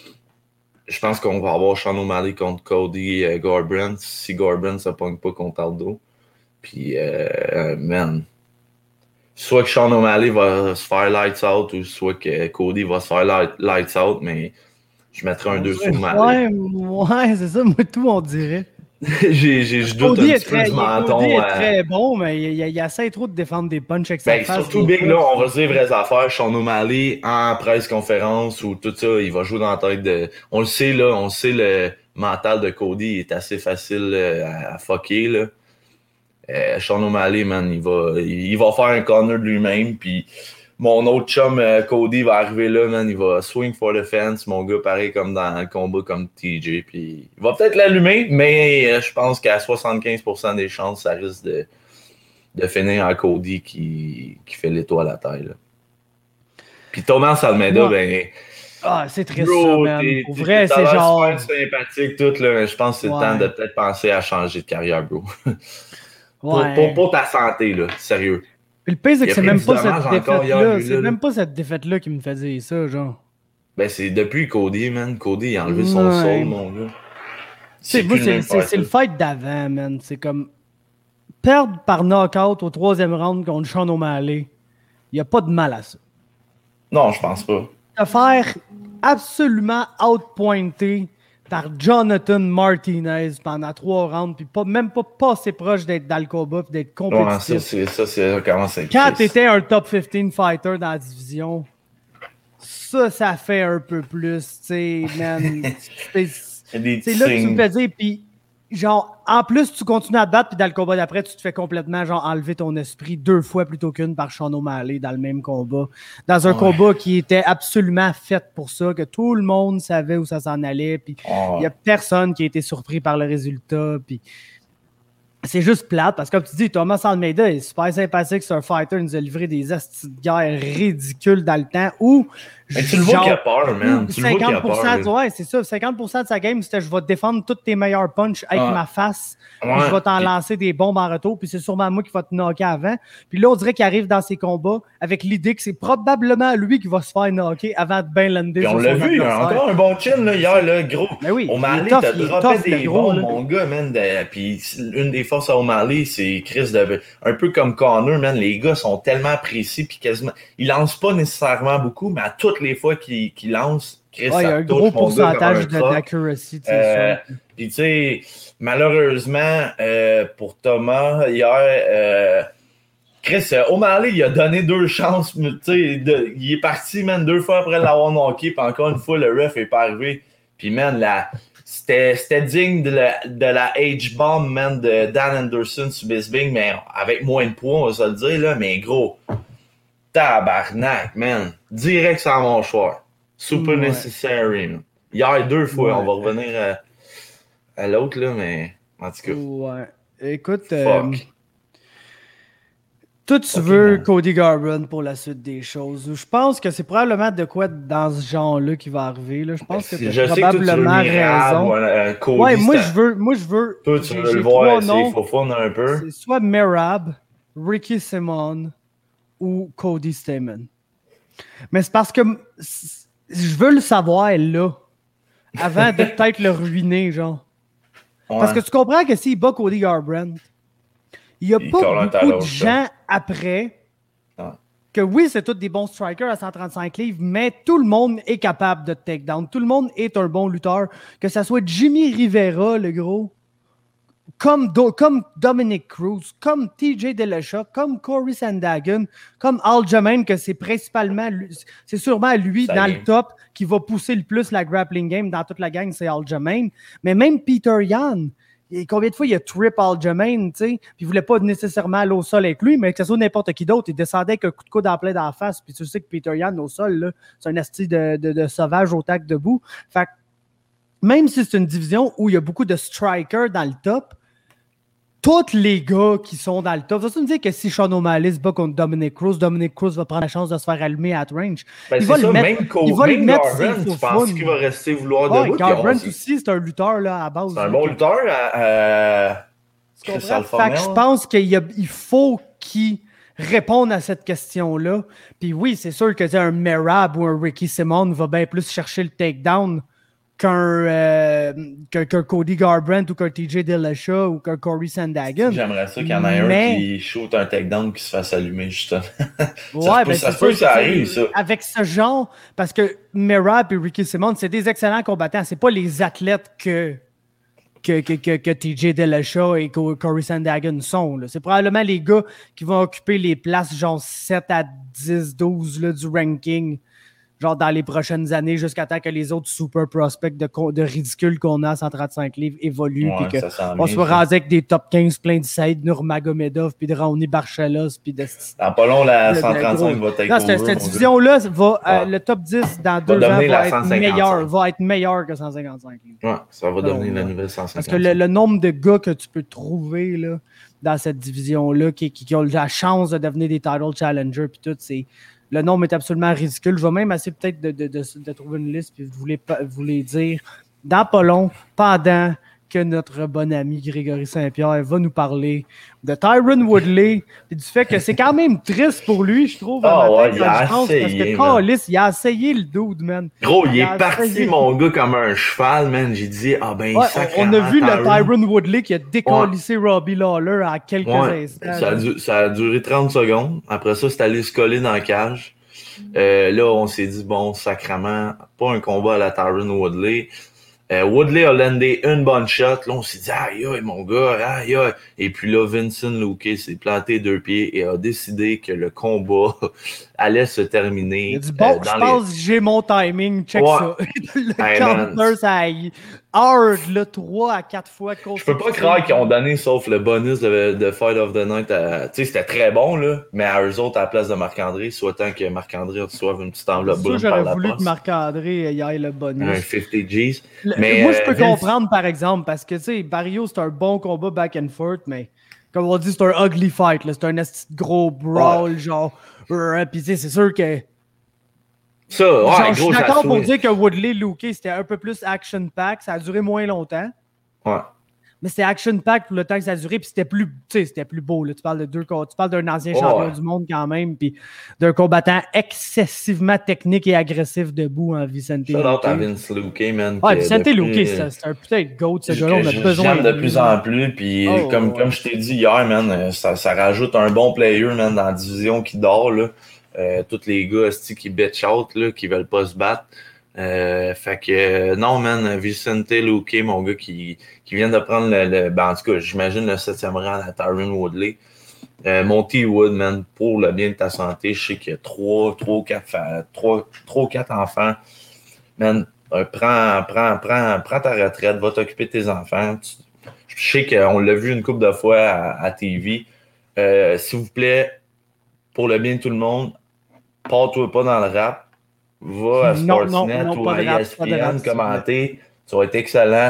je pense qu'on va avoir Sean O'Malley contre Cody Garbrandt, si Garbrandt ne pogne pas contre Aldo. Puis, man... Soit que Sean O'Malley va se faire lights out ou soit que Cody va se faire lights out, mais je mettrais un 2 sur O'Malley. Ouais, c'est ça, moi tout on dirait. Je doute un petit peu du menton. Cody est très bon, mais il essaie trop de défendre des punches avec sa face. Surtout Big, là, on va se dire vraies affaires. Sean O'Malley, en presse-conférence ou tout ça, il va jouer dans la tête de... On le sait, le mental de Cody est assez facile à fucker, là. Sean O'Malley, man, il va faire un corner de lui-même, puis mon autre chum Cody va arriver là, man, il va swing for the fence, mon gars, pareil comme dans le combat comme TJ, puis il va peut-être l'allumer, mais je pense qu'à 75% des chances, ça risque de finir en Cody qui fait l'étoile à terre, là. Puis Thomas Almeida, c'est triste, ça, man. Pour vrai, c'est genre... super sympathique, tout, là, mais je pense que c'est le temps de peut-être penser à changer de carrière, bro. Pour ta santé, là, sérieux. Puis le pire, c'est que c'est même pas cette défaite-là. C'est même pas cette défaite-là qui me fait dire ça, genre. Ben, c'est depuis Cody, man. Cody, il a enlevé son soul, mon gars. C'est le fight d'avant, man. C'est comme perdre par knockout au 3e round contre Sean O'Malley. Il n'y a pas de mal à ça. Non, je pense pas. Te faire absolument outpointer par Jonathan Martinez pendant 3 rounds, puis même pas assez proche d'être dans le combat et d'être compétitif. Ouais, ça commence à être quand tu étais un top 15 fighter dans la division, ça fait un peu plus, tu sais, man. C'est là que tu me fais dire, puis genre, en plus, tu continues à te battre, puis dans le combat d'après, tu te fais complètement genre enlever ton esprit 2 fois plutôt qu'une par Sean O'Malley dans le même combat. Dans un combat qui était absolument fait pour ça, que tout le monde savait où ça s'en allait, puis il n'y a personne qui a été surpris par le résultat, puis c'est juste plate, parce que comme tu dis, Thomas Almeida est super sympathique, c'est un fighter, il nous a livré des astis de guerre ridicules dans le temps, où Mais tu le vois qu'il a peur, man. Tu le vois qu'il a peur. Ouais, c'est ça. 50% de sa game, c'était je vais te défendre tous tes meilleurs punches avec ma face. Puis je vais t'en lancer des bombes en retour. Puis c'est sûrement moi qui va te knocker avant. Puis là, on dirait qu'il arrive dans ses combats avec l'idée que c'est probablement lui qui va se faire knocker avant de bien lander. Puis on l'a vu, encore un bon chin là, hier, là, gros. Mais oui, O'Malley t'a droppé des bombes, mon gars, man. Puis une des forces à O'Malley, c'est Chris de... Un peu comme Connor, man. Les gars sont tellement précis. Puis quasiment... Ils lancent pas nécessairement beaucoup, mais à toutes les fois qu'ils lancent, Chris, il y a un gros pourcentage d'accuracy. Puis tu sais, malheureusement, pour Thomas, hier, Chris, O'Malley, il a donné 2 chances. Tu sais, il est parti, man, 2 fois après l'avoir knocké, puis encore une fois, le ref est pas arrivé. Puis, man, c'était digne de la H-bomb, man, de Dan Anderson sur Bisping, mais avec moins de poids, on va se le dire, là, mais gros, tabarnak, man. Direct sans mon choix. Super necessary. Man. Hier, 2 fois, on va revenir à l'autre, là, mais en tout cas. Ouais. Écoute, toi, tu veux Cody Garbrandt pour la suite des choses. Je pense que c'est probablement de quoi dans ce genre-là qui va arriver. Là. Je pense que tu as probablement raison. Cody, ouais, moi, je veux. Toi, tu veux le voir essayer faut fun un peu. C'est soit Merab, Ricky Simon ou Cody Stamann. Mais c'est parce que je veux le savoir là, avant de peut-être le ruiner, genre. Ouais. Parce que tu comprends que s'il bat Cody Garbrandt, il n'y a pas beaucoup de gens après que oui, c'est tous des bons strikers à 135 livres, mais tout le monde est capable de take down. Tout le monde est un bon lutteur. Que ce soit Jimmy Rivera, le gros, comme Dominic Cruz, comme TJ Dillashaw, comme Corey Sandhagen, comme Aljamain, que c'est principalement, c'est sûrement lui dans le top qui va pousser le plus la grappling game dans toute la gang, c'est Aljamain. Mais même Peter Yan, combien de fois il a trip Aljamain, tu sais, puis il voulait pas nécessairement aller au sol avec lui, mais que ce soit n'importe qui d'autre, il descendait avec un coup de coude en plein dans la face, puis tu sais que Peter Yan au sol, là, c'est un asti de sauvage au tac debout. Fait que même si c'est une division où il y a beaucoup de strikers dans le top, tous les gars qui sont dans le top, ça veut dire que si Sean O'Malley se bat contre Dominic Cruz va prendre la chance de se faire allumer à range. Ben il va le mettre. Il va le mettre. Tu penses qu'il va rester vouloir debout? Garbrandt aussi, c'est un lutteur là, à base. C'est un bon lutteur. Fait que je pense qu'il faut qu'il réponde à cette question-là. Puis oui, c'est sûr que un Merab ou un Ricky Simon va bien plus chercher le takedown qu'un Cody Garbrandt ou qu'un TJ Dillashaw ou qu'un Corey Sandhagen. J'aimerais ça qu'il y en ait un qui shoot un takedown qui se fasse allumer, justement. Ça peut, ça arrive, ça. Avec ce genre, parce que Merab et Ricky Simon, c'est des excellents combattants. C'est pas les athlètes que TJ Dillashaw et Corey Sandhagen sont. Là. C'est probablement les gars qui vont occuper les places genre 7 à 10, 12 là, du ranking genre dans les prochaines années, jusqu'à temps que les autres super prospects de ridicule qu'on a à 135 livres évoluent, puis qu'on soit rasé avec des top 15 plein de Saïd Nurmagomedov, puis de Raoni Barcelos, puis de... Dans pas long, la 135 va take over. Cette division-là, le top 10 dans 2 ans va être meilleur que 155 livres. Ouais, ça va devenir la nouvelle 155. Parce que le nombre de gars que tu peux trouver là, dans cette division-là, qui ont la chance de devenir des title challengers, puis tout, c'est... Le nombre est absolument ridicule. Je vais même essayer peut-être de trouver une liste et de vous les dire dans pas long, pendant que notre bon ami Grégory Saint-Pierre va nous parler de Tyron Woodley et du fait que c'est quand même triste pour lui, je trouve. Il a essayé. Parce que Carlis, il a essayé le dude, man. Gros, il est parti, mon gars, comme un cheval, man. J'ai dit, on a vu le Tyron Woodley qui a décollissé Robbie Lawler à quelques instants. Ça a duré 30 secondes. Après ça, c'est allé se coller dans la cage. Là, on s'est dit, bon, sacrément, pas un combat à la Tyron Woodley. Woodley a landé une bonne shot. Là, on s'est dit, aïe, mon gars, aïe. Et puis là, Vincent Luque s'est planté 2 pieds et a décidé que le combat allait se terminer. Il a dit, bon, je pense que j'ai mon timing, check ça. Le counter, ça aille. Hard, là, 3 à 4 fois. Je peux pas croire qu'ils ont donné, sauf le bonus de Fight of the Night. Tu sais, c'était très bon, là, mais à eux autres, à la place de Marc-André, souhaitant que Marc-André reçoive une petite enveloppe brune par la poste. J'aurais voulu que Marc-André y aille le bonus. Un 50 G's. Mais moi, je peux comprendre, par exemple, parce que, tu sais, Barrio, c'est un bon combat back and forth, mais comme on dit, c'est un ugly fight, là. C'est un gros brawl, genre. Puis, tu sais, c'est sûr que Ça, ouais, genre, gros, je suis d'accord pour swing. dire que Woodley, Luque, c'était un peu plus action-pack. Ça a duré moins longtemps. Ouais. Mais c'était action-pack pour le temps que ça a duré, puis c'était plus beau. Là. Tu parles d'un ancien champion du monde quand même, puis d'un combattant excessivement technique et agressif debout en Vicente Luque. Shout-out à Vince Luque, man. Ouais, Vicente Luque, c'est un putain de goat, ce gars-là. On a besoin J'aime de plus en plus, puis comme je t'ai dit hier, man, ça rajoute un bon player, man, dans la division qui dort, là. Tous les gars qui bitch out, là, qui veulent pas se battre. Fait que non, man, Vicente Luque, mon gars qui vient de prendre ben, en tout cas, j'imagine le 7e rang à Tyron Woodley. Monty Wood, man, pour le bien de ta santé, je sais qu'il y a 3 ou 4 enfants. Man, prends ta retraite, va t'occuper de tes enfants. Je sais qu'on l'a vu une couple de fois à TV. S'il vous plaît, pour le bien de tout le monde, pars-toi pas dans le rap. Va à Sportsnet ou à ESPN commenter. Ça va être excellent.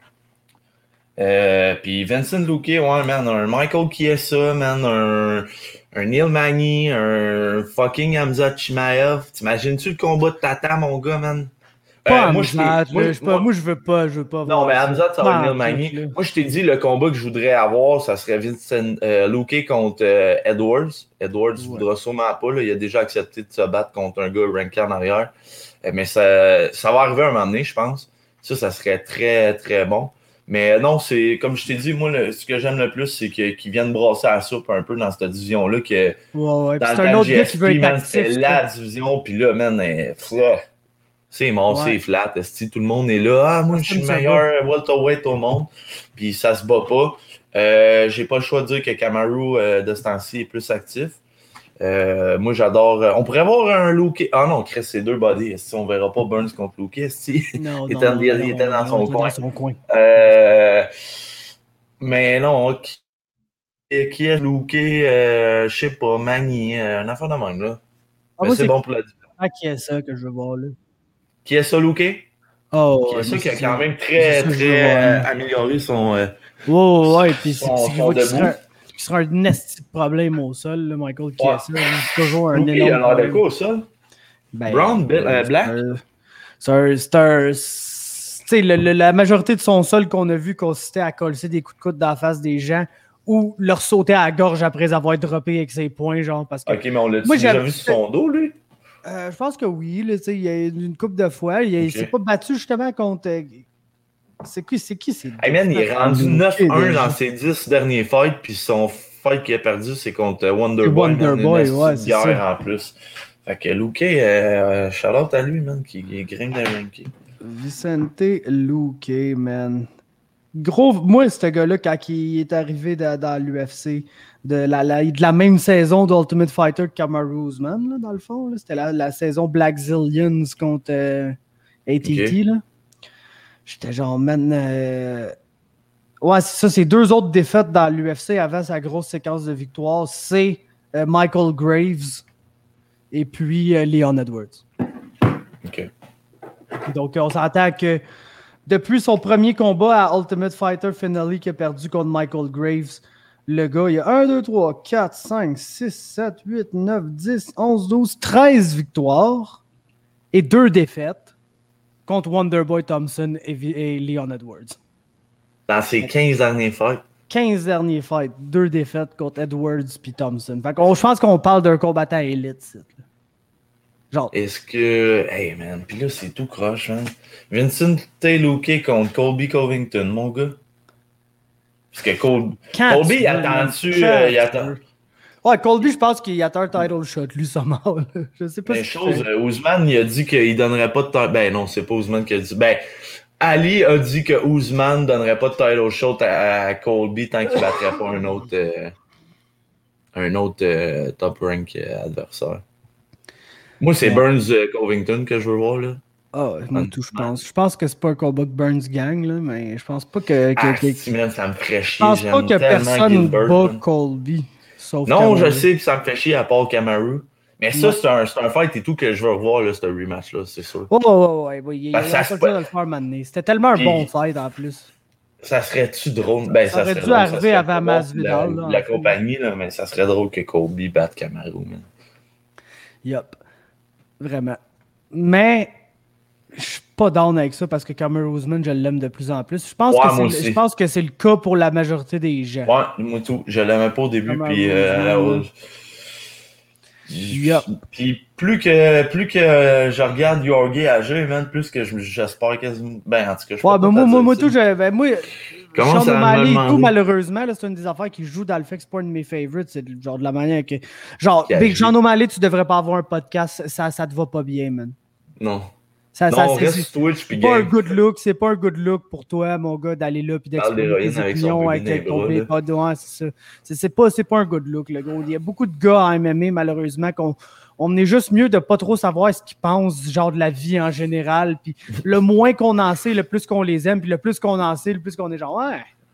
Puis Vincent Luque, ouais, man, un Michael Chiesa, man, un Neil Magny, un fucking Hamza Chimaev. T'imagines-tu le combat de Tata, mon gars, man? Moi, je veux pas. Non, mais Hamza, ça va être Neil Magny. Moi, je t'ai dit, le combat que je voudrais avoir, ça serait Vincent Luque contre Edwards. Edwards ne voudra sûrement pas. Là. Il a déjà accepté de se battre contre un gars ranké en arrière. Mais ça va arriver un moment donné, je pense. Ça serait très, très bon. Mais non, c'est comme je t'ai dit, moi, ce que j'aime le plus, c'est qu'ils viennent brasser la soupe un peu dans cette division-là. Que dans c'est un autre gars qui veut être actif. C'est la division, puis là, man, c'est mort, c'est flat. Tout le monde est là. Ah, moi, je suis le meilleur welterweight au monde. Puis ça se bat pas. J'ai pas le choix de dire que Kamaru, de ce temps-ci, est plus actif. Moi, j'adore. On pourrait avoir un Luque. Ah non, Chris, c'est 2 bodies. On verra pas Burns contre Luque. Il était dans son coin. Mais non, qui est Luque, je sais pas, Magny, une affaire de même, là. C'est bon pour la division. Qui est ça que je veux voir, là? Qui est ça, Luque? Qui est ça qui a quand même très amélioré son. Puis qui sera un nasty problème au sol, là, Michael Chiesa. C'est toujours un énorme. Il a l'air de quoi au sol? Brown, Black? La majorité de son sol qu'on a vu consistait à coller des coups de coude dans la face des gens ou leur sauter à la gorge après avoir droppé avec ses poings, genre. Parce que, ok, mais on l'a déjà vu sur son dos, lui? Je pense que oui. Là, il y a une couple de fois. Il s'est pas battu justement contre. C'est qui? Hey man, il est rendu 9-1 dans ses 10 derniers fights, puis son fight qu'il a perdu, c'est contre Wonderboy. Ouais, c'est ça. En plus. Fait que Luque, shout-out à lui, man, qui grimpe dans le ranking. Vicente Luque, man. Gros, moi, ce gars-là, quand il est arrivé dans l'UFC, de la même saison d'Ultimate Fighter que Kamaru Usman, là, dans le fond, là, c'était la saison Black Zillions contre ATT, là. J'étais genre, man... Ouais, c'est ça, c'est 2 autres défaites dans l'UFC avant sa grosse séquence de victoire. C'est Michael Graves et puis Leon Edwards. OK. Donc, on s'entend que depuis son premier combat à Ultimate Fighter Finale qu'il a perdu contre Michael Graves, le gars, il a 1, 2, 3, 4, 5, 6, 7, 8, 9, 10, 11, 12, 13 victoires et 2 défaites contre Wonderboy Thompson et Leon Edwards. Dans ses 15 derniers fights. 15 derniers fights, 2 défaites contre Edwards puis Thompson. Fait je pense qu'on parle d'un combattant élite. Genre. Est-ce que... Hey, man, puis là, c'est tout croche, man. Vincent Luque contre Colby Covington, mon gars. Parce que Colby, il attend-tu... Ouais, Colby, je pense qu'il attend un title shot, lui, ça mort. Je sais pas si Usman, il a dit qu'il donnerait pas de title... Ben non, c'est pas Usman qui a dit... Ben, Ali a dit que Usman donnerait pas de title shot à Colby tant qu'il battrait pas un autre top rank adversaire. Moi, c'est Burns Covington que je veux voir, là. Moi, tout, je pense. Je pense que c'est pas un combat que Burns gagne, là, mais je pense pas que... ça me ferait chier. Je pense pas que personne bat Colby. Sauf non, Kamaru. Je sais que ça me fait chier à part Kamaru. Mais ça, c'est un fight et tout que je veux revoir, là, ce rematch-là, c'est sûr. Ouais. Il a pas de le faire maintenant. C'était tellement un bon fight, en plus. Ça serait-tu drôle? Ben, ça aurait dû arriver avant Masvidal. La compagnie, là, mais ça serait drôle que Colby batte Kamaru, man. Yup. Vraiment. Mais je suis pas down avec ça parce que Kamaru Usman, je l'aime de plus en plus. Je pense que c'est le cas pour la majorité des gens. Ouais, moi tout. Je l'aimais pas au début, puis puis plus que je regarde Yorgi agir, man, plus que j'espère quasiment. Ben, en tout cas, je moi tout, Sean O'Malley et tout, malheureusement, là, c'est une des affaires qui joue dans le fait que c'est pas un de mes favorites. C'est genre de la manière que. Genre, Big Sean O'Malley, tu devrais pas avoir un podcast, ça te va pas bien, man. Non. C'est pas un good look, c'est pas un good look pour toi, mon gars, d'aller là puis d'exprimer tes opinions avec ton bébé. C'est pas un good look, le gars. Il y a beaucoup de gars en MMA, malheureusement, on est juste mieux de pas trop savoir ce qu'ils pensent, genre de la vie en général. Puis le moins qu'on en sait, le plus qu'on les aime, puis le plus qu'on en sait, le plus qu'on est genre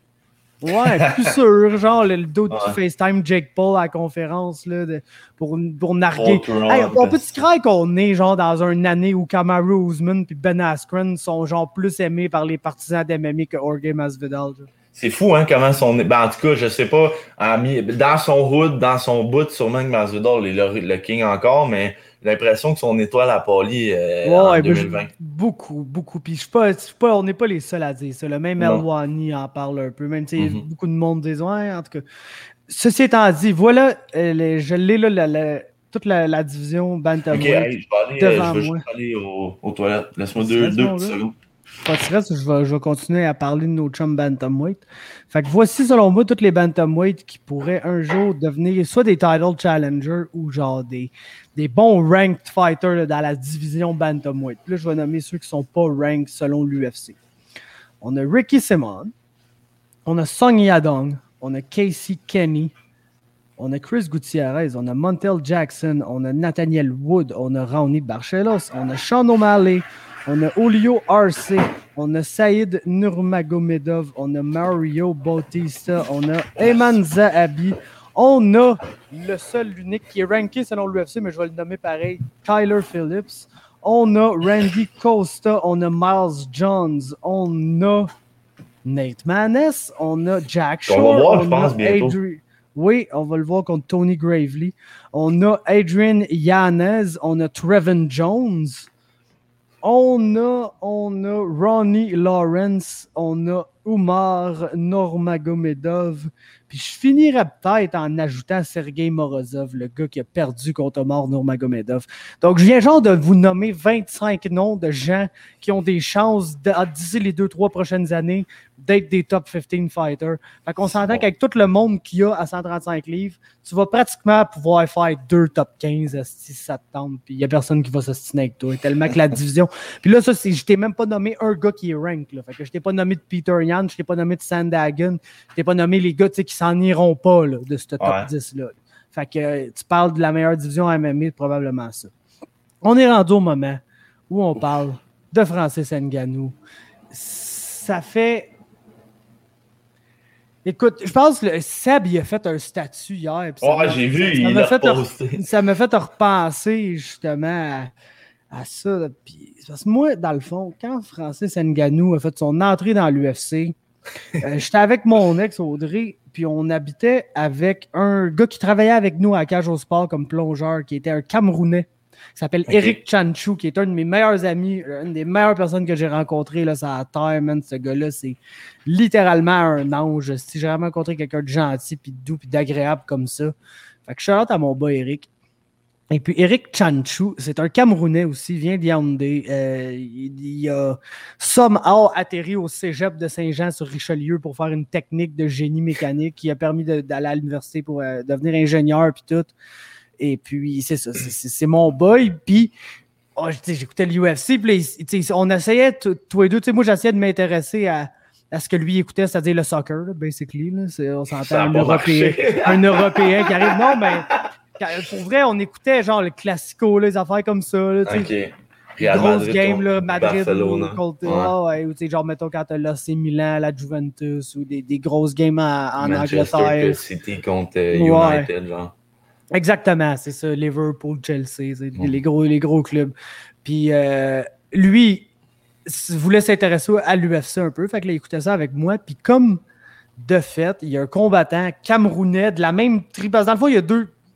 ouais, plus sûr, genre le dos qui FaceTime Jake Paul à la conférence là, pour narguer. Hey, on peut se croire qu'on est genre dans une année où Kamaru Usman puis Ben Askren sont genre plus aimés par les partisans d'MMA que Jorge Masvidal. Genre. C'est fou, hein, comment son... Ben, en tout cas, je sais pas, dans son hood, dans son bout, sûrement que Masvidal est le king encore, mais j'ai l'impression que son étoile a pâli en 2020. Beaucoup. Puis on n'est pas les seuls à dire ça. Le même Elwani en parle un peu. Même, beaucoup de monde disent, ouais, en tout cas. Ceci étant dit, voilà, je l'ai là, toute la division Bantamweight. Ok, je vais juste aller aux toilettes. Laisse-moi deux petites secondes. Pas de stress, je vais continuer à parler de nos chums Bantamweight. Fait que voici, selon moi, toutes les Bantamweight qui pourraient un jour devenir soit des title challengers ou genre des bons ranked fighters là, dans la division Bantamweight. Puis là, je vais nommer ceux qui ne sont pas ranked selon l'UFC. On a Ricky Simon, on a Song Yadong, on a Casey Kenny, on a Chris Gutierrez, on a Montel Jackson, on a Nathaniel Wood, on a Raoni Barcelos, on a Sean O'Malley, on a Julio Arce, on a Saïd Nurmagomedov, on a Mario Bautista, on a Ayman Zahabi, on a le seul, l'unique qui est ranké selon l'UFC, mais je vais le nommer pareil, Tyler Phillips, on a Randy Costa, on a Miles Jones, on a Nate Maness, on a Jack Shore, on va voir, je pense, bientôt. Oui, on va le voir contre Tony Gravely. On a Adrian Yanez, on a Trevin Jones, on a Ronnie Lawrence, on a Umar Nurmagomedov. Puis je finirais peut-être en ajoutant Sergei Morozov, le gars qui a perdu contre Umar Nurmagomedov. Donc, je viens genre de vous nommer 25 noms de gens qui ont des chances d'ici les 2-3 prochaines années d'être des top 15 fighters. Fait qu'on s'entend qu'avec tout le monde qu'il y a à 135 livres, tu vas pratiquement pouvoir faire 2 top 15 si ça te tente. Puis il n'y a personne qui va s'ostiner avec toi. Tellement que la division... Puis là, je t'ai même pas nommé un gars qui est rank. Là. Fait que je t'ai pas nommé de Peter Yan, je t'ai pas nommé de Sandhagen, je t'ai pas nommé les gars qui s'en iront pas là, de ce top 10-là. Fait que tu parles de la meilleure division à MMA, probablement ça. On est rendu au moment où on parle de Francis Ngannou. Ça fait... Écoute, je pense que Seb, il a fait un statut hier. J'ai vu, il l'a posté. Ça m'a fait repenser justement à ça. Là. Puis, parce que moi, dans le fond, quand Francis Ngannou a fait son entrée dans l'UFC, j'étais avec mon ex Audrey, puis on habitait avec un gars qui travaillait avec nous à Cage au Sport comme plongeur, qui était un Camerounais, qui s'appelle Eric Chanchou, qui est un de mes meilleurs amis, une des meilleures personnes que j'ai rencontrées là, sur la terre, man. Ce gars-là, c'est littéralement un ange. Si j'ai jamais rencontré quelqu'un de gentil, puis de doux, puis d'agréable comme ça. Fait que je suis à mon bas, Eric. Et puis Eric Chanchou, c'est un Camerounais aussi, il vient de Yaoundé. Il a somehow atterri au cégep de Saint-Jean sur Richelieu pour faire une technique de génie mécanique qui a permis d'aller à l'université pour devenir ingénieur puis tout. Et puis c'est ça, c'est mon boy. Puis j'écoutais l'UFC, puis on essayait tous les deux. Moi, j'essayais de m'intéresser à ce que lui écoutait, c'est-à-dire le soccer, là, basically. Là. On s'entend un Européen qui arrive. Non, mais pour vrai, on écoutait genre le Classico, là, les affaires comme ça. Là, grosse game, là, Madrid ou genre, mettons, quand t'as l'AC Milan, la Juventus, ou des grosses games en Angleterre. City contre United, genre. Exactement, c'est ça, Liverpool, Chelsea, les gros clubs. Puis lui, voulait s'intéresser à l'UFC un peu, fait que là, il écoutait ça avec moi. Puis comme de fait, il y a un combattant camerounais de la même tribu. Parce que dans le fond, il y a deux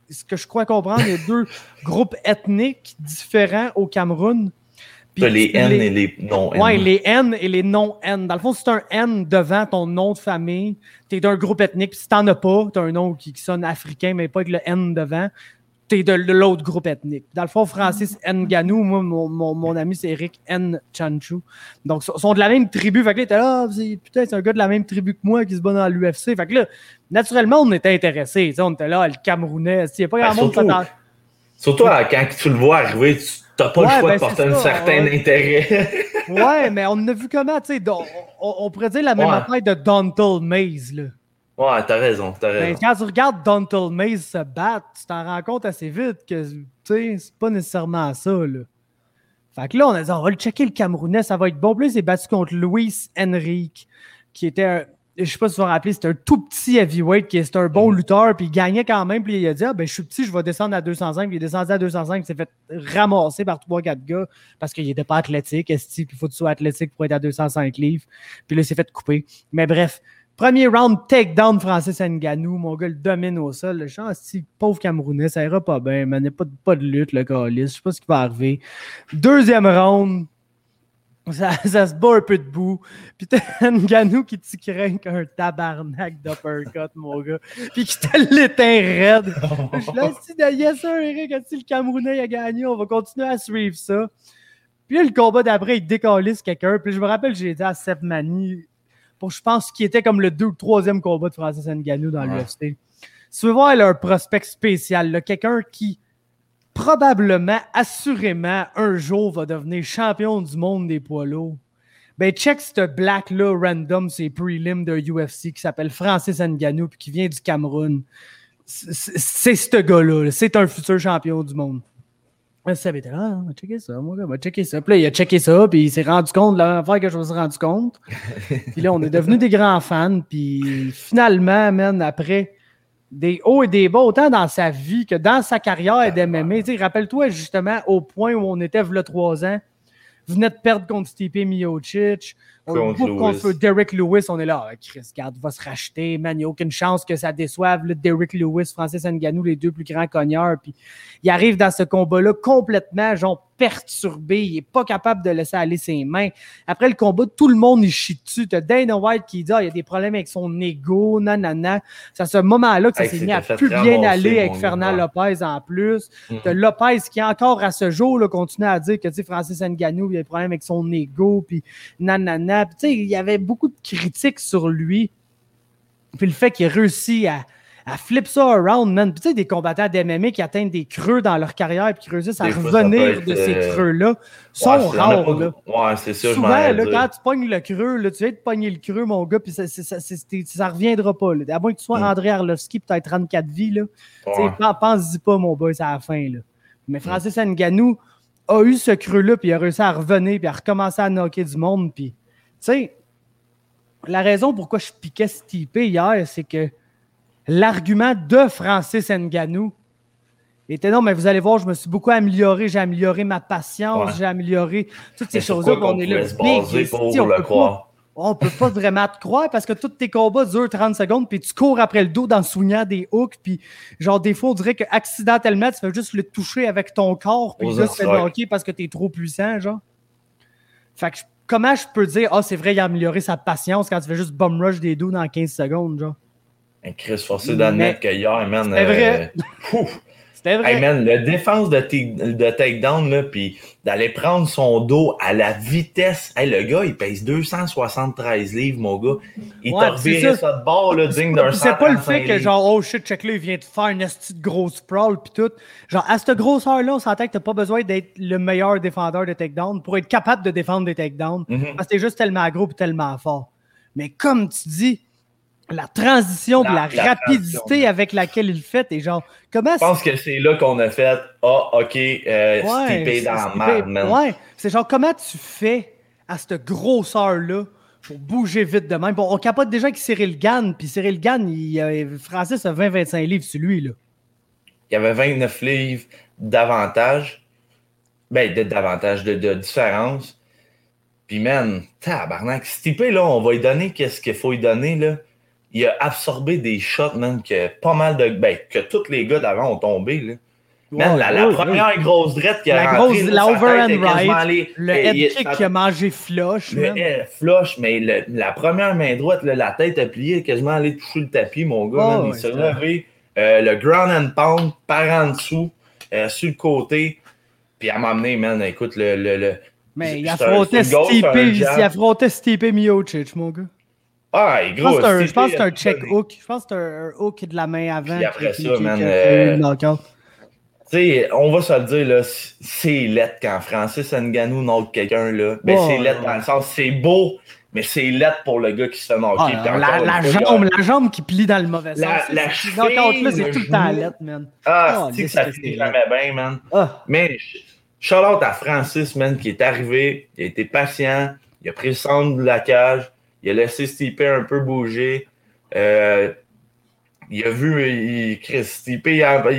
ce que je crois comprendre, il y a 2 groupes ethniques différents au Cameroun. Puis les N et les non-N. Oui, les N et les non-N. Dans le fond, si tu as un N devant ton nom de famille, tu es d'un groupe ethnique. Puis si tu n'en as pas, tu as un nom qui sonne africain, mais pas avec le N devant, tu es de l'autre groupe ethnique. Dans le fond, Francis Ngannou, moi, mon ami, c'est Eric N. Chanchou. Donc, ils sont de la même tribu. Fait que là, t'es là, putain, c'est un gars de la même tribu que moi qui se bat dans l'UFC. Fait que là, naturellement, on était intéressés. On était là, le Camerounais. Il n'y a pas grand monde qui surtout quand tu le vois arriver, tu n'as pas le choix de porter un certain intérêt. Ouais, mais on a vu comment, tu sais, on pourrait dire la même affaire de Dontal Maze, là. Ouais, t'as raison. Ben, quand tu regardes Dontal Maze se battre, tu t'en rends compte assez vite que, tu sais, c'est pas nécessairement ça, là. Fait que là, on a dit, on va le checker, le Camerounais, ça va être bon. Puis là, il s'est battu contre Luis Henrique, qui était je sais pas si vous vous rappelez, c'était un tout petit heavyweight, qui était un bon lutteur, puis il gagnait quand même. Puis il a dit, je suis petit, je vais descendre à 205. Puis il est descendu à 205, il s'est fait ramasser par 3-4 gars, parce qu'il n'était pas athlétique, puis il faut que tu sois athlétique pour être à 205 livres. Puis là, il s'est fait couper. Mais bref, premier round, takedown Francis Ngannou. Mon gars le domine au sol. Le chant, pauvre Camerounais, ça ira pas bien, mais il n'y a pas de lutte, le calice. Je sais pas ce qui va arriver. Deuxième round, ça se bat un peu debout. Puis t'as Ngannou qui te craint qu'un tabarnak d'uppercut, mon gars. Puis qui te l'éteint raide. Je suis là, yes sir, Eric, le Camerounais a gagné, on va continuer à suivre ça. Puis là, le combat d'après, il décalisse quelqu'un. Puis je me rappelle, j'ai dit à Seb Mani, pour je pense qu'il était comme le 2 ou 3e combat de Francis Ngannou dans l'UFC. Si tu veux voir, il a un prospect spécial, là, quelqu'un qui probablement, assurément, un jour va devenir champion du monde des poids lourds. Ben, check ce black-là, random, c'est prelim de UFC qui s'appelle Francis Ngannou puis qui vient du Cameroun. C'est ce gars-là. C'est un futur champion du monde. Ça va être là, on va checker ça, mon gars, on va checker ça. Puis là, il a checké ça, puis il s'est rendu compte de la affaire que je me suis rendu compte. Puis là, on est devenus des grands fans, puis finalement, man, après des hauts et des bas, autant dans sa vie que dans sa carrière d'MMA. Rappelle-toi justement au point où on était, il y a 3 ans, venait de perdre contre Stipe Miocic, contre Derrick Lewis, on est là, Chris, regarde, va se racheter, man, il n'y a aucune chance que ça déçoive, là, Derrick Lewis, Francis Ngannou, les 2 plus grands cogneurs, puis il arrive dans ce combat-là complètement, genre, perturbé, il n'est pas capable de laisser aller ses mains. Après le combat, tout le monde il chie dessus. T'as Dana White qui dit il y a des problèmes avec son ego, nanana. C'est à ce moment-là que ça s'est mis à plus bien aller avec Fernand Lopez en plus. T'as Lopez qui encore à ce jour là, continue à dire que Francis Ngannou il a des problèmes avec son ego, puis nanana. Puis il y avait beaucoup de critiques sur lui. Puis le fait qu'il réussit à flip ça around, man. Puis tu sais, des combattants d'MMA qui atteignent des creux dans leur carrière et qui réussissent à revenir de ces creux-là sont rares, là. Ouais, c'est ça, souvent, là, quand tu pognes le creux, là, tu viens de pogner le creux, mon gars, puis ça reviendra pas, là. À moins que tu sois André Arlovski, peut-être 34 vies, là. Ouais. Pense-y pas, mon boy, c'est à la fin, là. Mais Francis Ngannou a eu ce creux-là, puis il a réussi à revenir, puis à recommencer à knocker du monde, puis, tu sais, la raison pourquoi je piquais Stipe hier, c'est que l'argument de Francis Ngannou était non, mais vous allez voir, je me suis beaucoup amélioré, j'ai amélioré ma patience, j'ai amélioré toutes ces choses-là. On est là. On peut pas vraiment te croire parce que tous tes combats durent 30 secondes, puis tu cours après le dos dans le swingant des hooks, puis genre des fois, on dirait qu'accidentellement, tu fais juste le toucher avec ton corps, puis là, tu fais bloquer parce que t'es trop puissant, genre. Fait que comment je peux dire, c'est vrai, il a amélioré sa patience quand tu fais juste bum rush des dos dans 15 secondes, genre? Chris, forcé d'admettre que hier, man. C'était vrai. C'était vrai. Hey, man, la défense de takedown, là, puis d'aller prendre son dos à la vitesse. Hey, le gars, il pèse 273 livres, mon gars. Il t'a reviré ça de bord, là, digne d'un 135 C'est pas le fait que, genre, oh shit, check là, il vient de faire une petite grosse sprawl, puis tout. Genre, à cette grosseur-là, on s'entend que t'as pas besoin d'être le meilleur défendeur de takedown pour être capable de défendre des takedowns. Parce que t'es juste tellement gros et tellement fort. Mais comme tu dis, la transition, la rapidité avec laquelle il fait, et genre, comment... Je pense que c'est là qu'on a fait « OK, Stipe dans la merde, man. » Ouais, c'est genre, comment tu fais à cette grosseur-là pour bouger vite de même? Bon, on capote déjà avec Cyril Gane, puis Cyril Gane, Francis a 20-25 livres sur lui, là. Il y avait 29 livres d'avantage, de différence. Puis, man, tabarnak, Stipe, là, on va lui donner qu'est-ce qu'il faut lui donner, là. il a absorbé des shots, man, que pas mal de... Ben, que tous les gars d'avant ont tombé, là. Man, la première grosse drette qui a rentré... La overhand right, le head kick qui a mangé flush, flush, mais la première main droite, là, la tête a plié, quasiment allé toucher le tapis, mon gars, man, il s'est levé. Le ground and pound par en dessous, sur le côté, puis elle m'a amené, man, écoute, mais il affrontait Stipe Miocic, mon gars. Ah, gros, je pense que c'est un check hook. Je pense que c'est un hook de la main avant. Puis après ça, man, tu sais, on va se le dire, là, c'est lettre quand Francis Ngannou knock quelqu'un, là. Ben, c'est lettre dans le sens, c'est beau, mais c'est lettre pour le gars qui se fait knocker. La jambe qui plie dans le mauvais sens. La cheville, là, c'est tout le temps lettre, man. C'est que ça finit jamais bien, man. Mais shout-out à Francis, man, qui est arrivé, il a été patient, il a pris le centre de la cage, il a laissé Stipe un peu bouger. Il a vu, Stipe,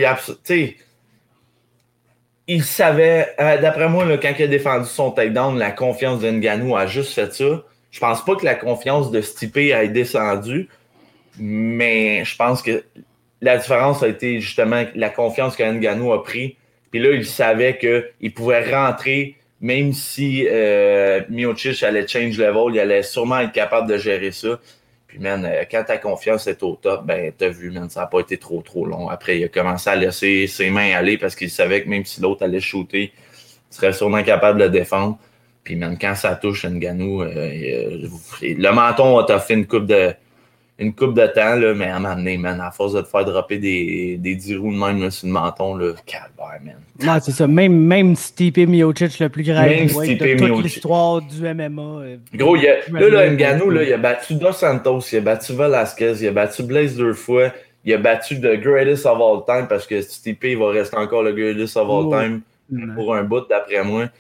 il savait, d'après moi, là, quand il a défendu son takedown, la confiance de Ngannou a juste fait ça. Je pense pas que la confiance de Stipe a descendu, mais je pense que la différence a été justement la confiance que Ngannou a pris. Puis là, il savait qu'il pouvait rentrer, même si Miocic allait change level, il allait sûrement être capable de gérer ça. Puis, man, quand ta confiance est au top, ben, t'as vu, man, ça n'a pas été trop long. Après, il a commencé à laisser ses mains aller parce qu'il savait que même si l'autre allait shooter, il serait sûrement capable de le défendre. Puis, man, quand ça touche Ngannou, le menton t'a fait une coupe de temps, là, mais à un moment donné, man, à force de te faire dropper des 10 roues de même là, sur le menton, là, calvaire, man. Non, c'est ça. Même Stipe Miocic, le plus grand de toute l'histoire du MMA. Gros, là, Ngannou, là, il a battu Dos Santos, il a battu Velasquez, il a battu Blaze 2 fois, il a battu The Greatest of All Time parce que Stipe, il va rester encore le Greatest of All Time pour un bout, d'après moi.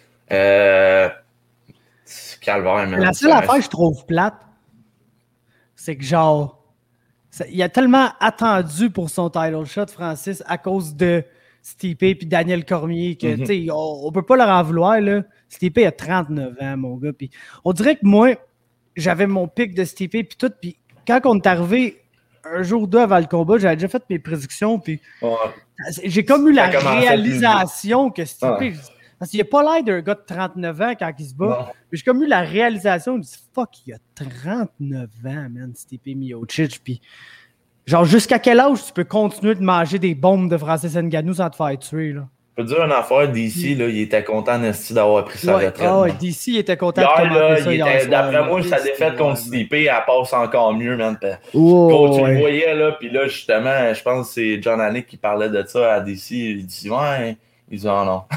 C'est calvaire, man. La seule affaire que je trouve plate, c'est que genre, il a tellement attendu pour son title shot, Francis, à cause de Stipe et Daniel Cormier, que tu sais, on peut pas leur en vouloir, là. Stipe a 39 ans, mon gars. Puis on dirait que moi, j'avais mon pic de Stipe puis tout. Puis quand on est arrivé un jour ou deux avant le combat, j'avais déjà fait mes prédictions. Puis j'ai comme eu la réalisation que Stipe. Parce qu'il n'a pas l'air d'un gars de 39 ans quand il se bat. Mais j'ai comme eu la réalisation, je me dis, fuck, il a 39 ans, man, Stipe Miocic. Puis, genre, jusqu'à quel âge tu peux continuer de manger des bombes de Francis Ngannou sans te faire tuer, là? Je peux dire une affaire, DC, là, il était content d'avoir pris sa retraite. DC, il était content de commencer ça. D'après moi, sa défaite contre Stipe, elle passe encore mieux, man. Quand tu le voyais, là, puis là, justement, je pense que c'est John Anik qui parlait de ça à DC. Il dit, ouais... Ils disent, oh non.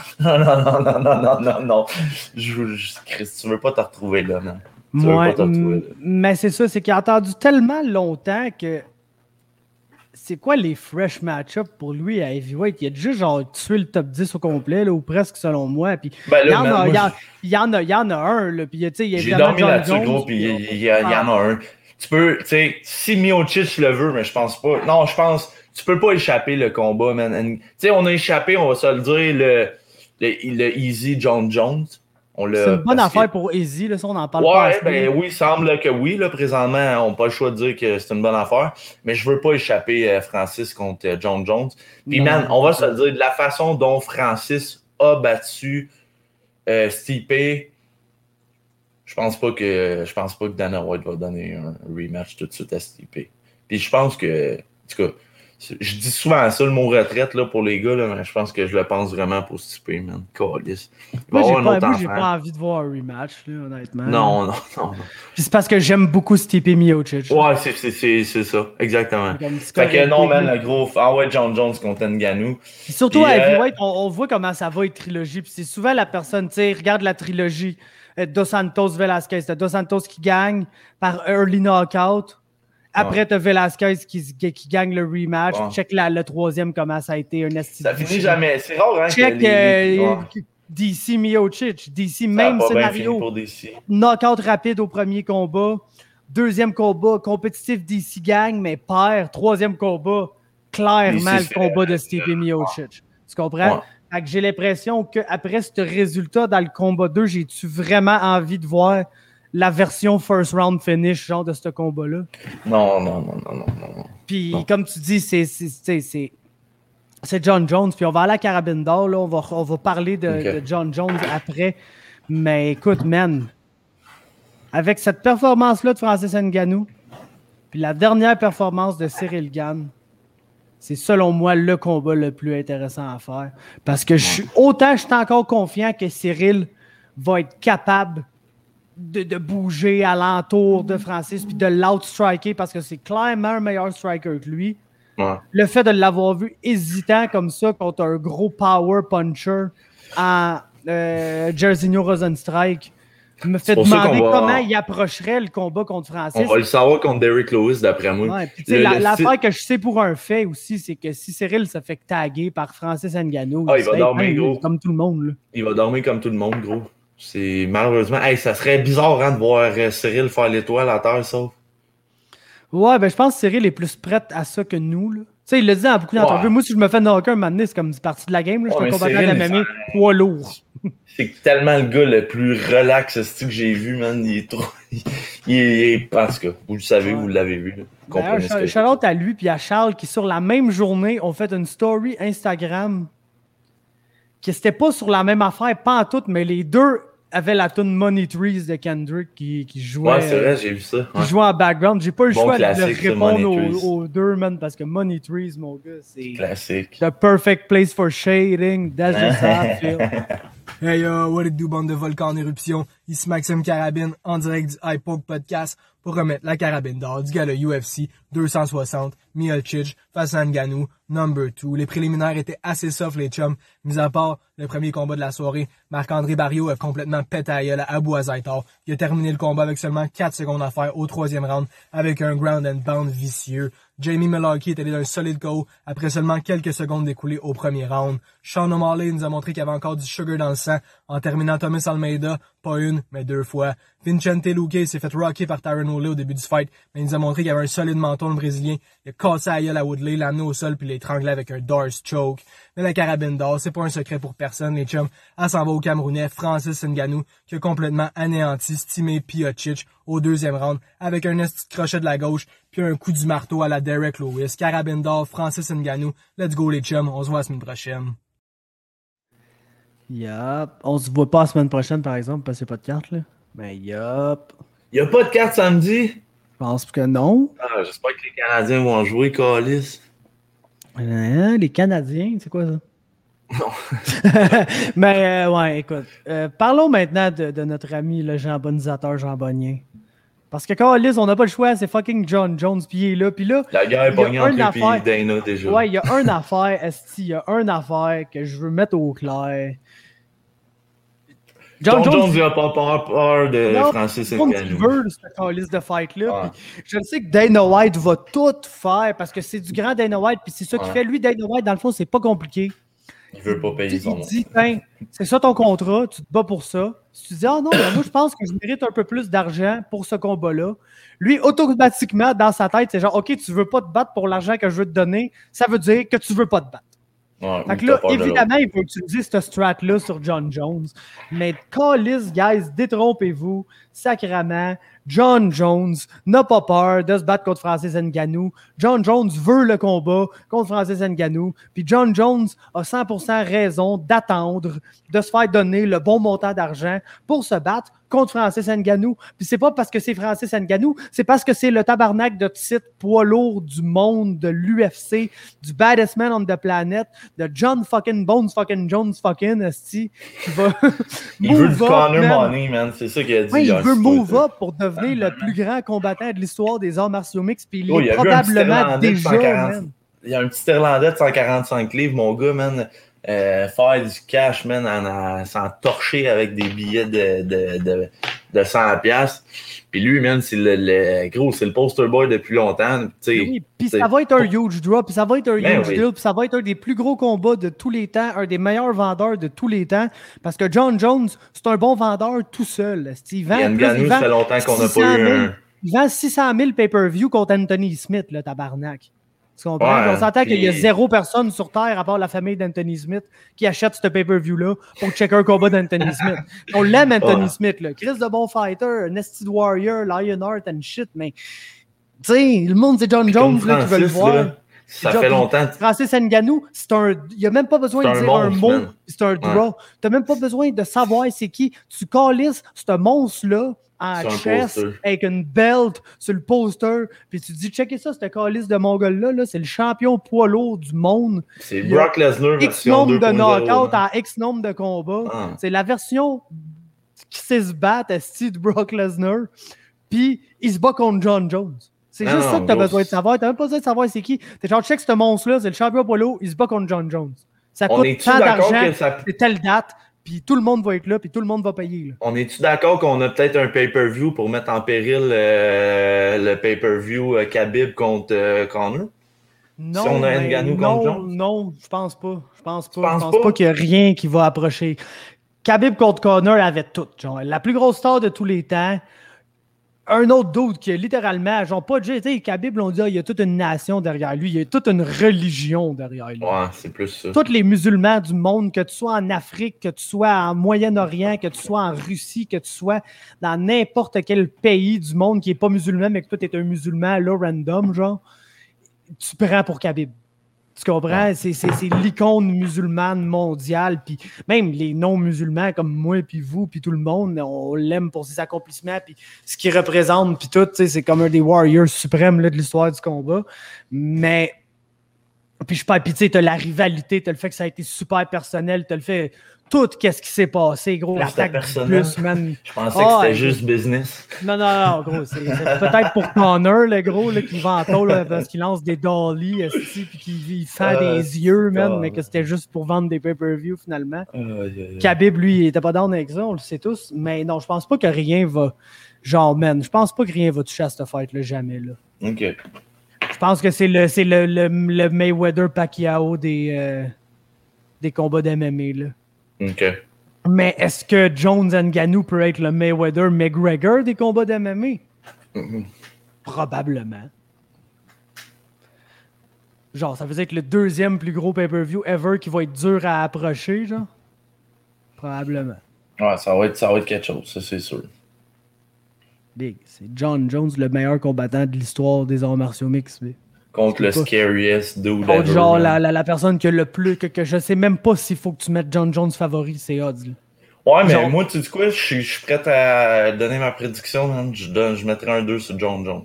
non. Chris, tu veux pas te retrouver là, man. Mais c'est ça, c'est qu'il a attendu tellement longtemps que c'est quoi les fresh match-ups pour lui à heavyweight? Il a déjà genre tué le top 10 au complet, là, ou presque selon moi. Puis il y en a un, là. Puis, j'ai dormi là-dessus, gros, puis il y en a un. Tu peux, tu sais, si Miocic le veut, mais je pense pas. Non, je pense... Tu peux pas échapper le combat, man. Tu sais, on a échappé, on va se le dire, le Easy John Jones. C'est une bonne affaire pour Easy, là, ça, on en parle pas. Oui, il semble que oui, là, présentement, on n'a pas le choix de dire que c'est une bonne affaire, mais je veux pas échapper Francis contre John Jones. Puis, man, on va se le dire, de la façon dont Francis a battu Stipe, je pense pas que Dana White va donner un rematch tout de suite à Stipe. Puis je pense que, en tout cas, je dis souvent ça, le mot retraite là, pour les gars, là, mais je pense que je le pense vraiment pour Stipe, man. Calice. Moi, j'ai pas envie de voir un rematch, là, honnêtement. Non. Puis c'est parce que j'aime beaucoup Stipe Miocic. Ouais, c'est ça, exactement. Fait que non, man, le gros... Ah ouais, John Jones contre Ngannou. Puis surtout à heavyweight, on voit comment ça va, une trilogie. Puis c'est souvent la personne, tu sais, regarde la trilogie Dos Santos Velasquez. T'as Dos Santos qui gagne par early knockout. Après, t'as Velasquez qui gagne le rematch. Check le troisième, comment ça a été un esti. Ça finit jamais. C'est rare, hein? Check DC Miocic. DC, même scénario. Pour DC. Knockout rapide au premier combat. Deuxième combat, compétitif DC gagne, mais perd. Troisième combat, clairement le combat de Stipe Miocic. Tu comprends? Fait que j'ai l'impression qu'après ce résultat dans le combat 2, j'ai-tu vraiment envie de voir la version first round finish, genre de ce combat-là. Non. Puis, comme tu dis, c'est John Jones. Puis, on va aller à Carabine d'Or. Là, on va parler de John Jones après. Mais écoute, man, avec cette performance-là de Francis Ngannou, puis la dernière performance de Cyril Gane, c'est selon moi le combat le plus intéressant à faire. Parce que je suis encore confiant que Cyril va être capable de bouger alentour de Francis puis de l'outstriker parce que c'est clairement un meilleur striker que lui. Ouais. Le fait de l'avoir vu hésitant comme ça contre un gros power puncher en Jairzinho Rozenstruik me fait demander comment il approcherait le combat contre Francis. On va le savoir contre Derrick Lewis, d'après moi. Ouais, l'affaire que je sais pour un fait aussi, c'est que si Cyril se fait taguer par Francis Ngannou, il va dormir, gros. Comme tout le monde. Là. Il va dormir comme tout le monde, gros. C'est malheureusement... ça serait bizarre de voir Cyril faire l'étoile à terre, ça. Ouais, ben je pense que Cyril est plus prêt à ça que nous. Là. Tu sais, il le dit dans beaucoup d'entrevues. Moi, si je me fais knocker un moment donné, c'est comme c'est partie de la game. Là. Je suis un combattant de MMA poids lourd. C'est tellement le gars le plus relax que j'ai vu, man. Il est trop... il est... En tout cas, vous le savez, vous l'avez vu. Shout-out à lui puis à Charles qui, sur la même journée, ont fait une story Instagram qui c'était pas sur la même affaire, pas en tout, mais les deux avaient la tune Money Trees de Kendrick qui jouait. Ouais, c'est vrai, j'ai vu ça. Qui jouait en background. J'ai pas eu le choix de répondre aux deux, man, parce que Money Trees, mon gars, c'est classique. The perfect place for shading. That's just how I feel. Hey what it do, bande de volcans en éruption. Ici Maxime Carabine, en direct du iPoke Podcast, pour remettre la carabine d'or du gala UFC 260, Miocic face à Ngannou, number 2. Les préliminaires étaient assez soft, les chums. Mis à part le premier combat de la soirée, Marc-André Barriault a complètement pété à gueule à Abou Azaitar. Il a terminé le combat avec seulement 4 secondes à faire au 3e round, avec un ground and pound vicieux. Jamie Mullarkey est allé d'un solide KO après seulement quelques secondes découlées au premier round. Sean O'Malley nous a montré qu'il y avait encore du sugar dans le sang en terminant Thomas Almeida, pas une, mais 2 fois. Vincente Luque s'est fait rocker par Tyron Woodley au début du fight, mais il nous a montré qu'il y avait un solide menton, le Brésilien. Il a cassé la gueule à Woodley, l'a amené au sol puis l'a étranglé avec un Darce choke. Mais la carabine d'or, c'est pas un secret pour personne, les chums. Elle s'en va au Camerounais Francis Ngannou, qui a complètement anéanti Stipe Miocic au 2e round avec un petit crochet de la gauche puis un coup du marteau à la Derrick Lewis. Carabine d'or, Francis Ngannou. Let's go les chums, on se voit la semaine prochaine. Yup. On se voit pas la semaine prochaine, par exemple, parce qu'il n'y a pas de carte, là. Mais yup. Il n'y a pas de carte samedi? Je pense que non. Ah, j'espère que les Canadiens vont jouer, Callis. Les Canadiens, c'est quoi ça? Non. Mais ouais, écoute. Parlons maintenant de notre ami, le jambonisateur Jean Bonien. Parce que Callis, on n'a pas le choix, c'est fucking John Jones, puis il est là, puis là... La guerre est pognée entre lui et Dana, déjà. Ouais, il y a une affaire, esti, il y a une affaire que je veux mettre au clair. John Jones n'a pas peur de Francis Ngannou. Il veut cette Callis de fight-là. Ouais. Je sais que Dana White va tout faire, parce que c'est du grand Dana White, puis c'est ça qui fait. Lui, Dana White, dans le fond, c'est pas compliqué. Il veut pas payer son nom. Il dit, c'est ça ton contrat, tu te bats pour ça. Si tu dis, ah non, moi je pense que je mérite un peu plus d'argent pour ce combat-là, lui, automatiquement, dans sa tête, c'est genre, OK, tu veux pas te battre pour l'argent que je veux te donner, ça veut dire que tu veux pas te battre. Ouais, fait que là, évidemment, il peut utiliser cette strat-là sur John Jones. Mais Callis, guys, détrompez-vous, sacrément. John Jones n'a pas peur de se battre contre Francis Ngannou. John Jones veut le combat contre Francis Ngannou. Puis John Jones a 100% raison d'attendre de se faire donner le bon montant d'argent pour se battre contre Francis Ngannou. Puis c'est pas parce que c'est Francis Ngannou, c'est parce que c'est le tabarnak de titre poids lourd du monde, de l'UFC, du baddest man on the planet, de John fucking Bones fucking Jones fucking esti, qui va il veut du Conor Money, man. C'est ça qu'il a dit. Oui, il veut move up pour devenir le plus grand combattant de l'histoire des arts martiaux mixtes. Puis il est probablement déjà, il y a un petit Irlandais de 145 livres, mon gars, man. Faire du cash, man, s'en torcher avec des billets de 100$. Puis lui, man, c'est c'est le poster boy depuis longtemps. Oui, puis ça va être un huge drop, puis ça va être un huge deal, puis ça va être un des plus gros combats de tous les temps, un des meilleurs vendeurs de tous les temps, parce que John Jones, c'est un bon vendeur tout seul. Il vend, Ngannou, ça fait longtemps qu'on n'a pas eu un... Il vend 600 000 pay-per-view contre Anthony Smith, le tabarnak. Tu comprends? Ouais, On s'entend qu'il y a puis- 0 personne sur Terre, à part la famille d'Anthony Smith, qui achète ce pay-per-view-là pour checker un combat d'Anthony Smith. On l'aime, Anthony Ouais. Smith. Là. Chris de bon fighter, Nested Warrior, Lionheart and shit, mais tu sais, le monde, c'est John Jones Comme là, qui veut le Francis, voir. là, ça Déjà, fait puis longtemps. Francis Ngannou, il n'y a même pas besoin C'est de un dire un monstre, mot, man. c'est un draw. Tu n'as même pas besoin de savoir c'est qui. Tu calisses ce monstre-là en C'est un chest poster. avec une belt sur le poster, puis tu dis, checkez ça, ce calice de Mongol-là, là, c'est le champion poids lourd du monde. C'est Il y a Brock Lesnar X version nombre de 2.0. knockouts hein. à X nombre de combats. Ah. C'est la version qui sait se battre, esti, de Brock Lesnar, puis il se bat contre John Jones. C'est Non, juste ça que tu as gros, besoin de savoir. Tu n'as même pas besoin de savoir c'est qui. T'es genre, check ce monstre-là, c'est le champion poids lourd, il se bat contre John Jones. Ça On coûte est-tu tant d'accord d'argent, que ça... c'est telle date, puis tout le monde va être là, puis tout le monde va payer. Là. On est-tu d'accord qu'on a peut-être un pay-per-view pour mettre en péril le pay-per-view Khabib contre Conor? Non, Si on a mais Ngannou contre non, Jones? non, je pense pas. Je pense pas. penses Je pense pas? pas qu'il y a rien qui va approcher. Khabib contre Conor avait tout. Genre, la plus grosse star de tous les temps. Un autre doute qui est littéralement, genre pas tu sais, Khabib, on dit, il y a toute une nation derrière lui, il y a toute une religion derrière lui. Ouais, c'est plus ça. Tous les musulmans du monde, que tu sois en Afrique, que tu sois en Moyen-Orient, que tu sois en Russie, que tu sois dans n'importe quel pays du monde qui n'est pas musulman, mais que toi, tu es un musulman là, random, genre, tu prends pour Khabib. Tu comprends? Ouais. C'est l'icône musulmane mondiale. Puis même les non-musulmans comme moi, puis vous, puis tout le monde, on l'aime pour ses accomplissements, puis ce qu'il représente, puis tout. C'est comme un des warriors suprêmes là, de l'histoire du combat. Mais, puis je parle, puis tu sais, t'as la rivalité, t'as le fait que ça a été super personnel, t'as le fait tout qu'est-ce qui s'est passé, gros. C'était L'attaque du personnel. plus, man. Je pensais que c'était ouais, juste business. Non, gros, c'est peut-être pour Conor, le gros, là, qui va en tôle là, parce qu'il lance des dollies, esti, puis qu'il fait des yeux, man, mais que c'était juste pour vendre des pay-per-view, finalement. Khabib, lui, il était pas down avec ça, on le sait tous, mais non, je pense pas que rien va... Genre, man, je pense pas que rien va toucher à cette fight-là, jamais, là. OK. Je pense que c'est le Mayweather-Pacquiao des combats d'MMA, là. OK. Mais est-ce que Jones Ngannou peut être le Mayweather-McGregor des combats d'MMA? Probablement. Genre, ça veut dire que le deuxième plus gros pay-per-view ever qui va être dur à approcher, genre? Probablement. Ouais, ça va être quelque chose, ça, c'est sûr. Big. C'est John Jones, le meilleur combattant de l'histoire des arts martiaux mixtes. Contre le pas. scariest dude Contre ever, genre man. la personne qui a le plus... Que je sais même pas s'il faut que tu mettes John Jones favori, c'est odds, là. Ouais, mais genre- moi, tu sais quoi, je suis prêt à donner ma prédiction, man. Je mettrai un 2 sur John Jones.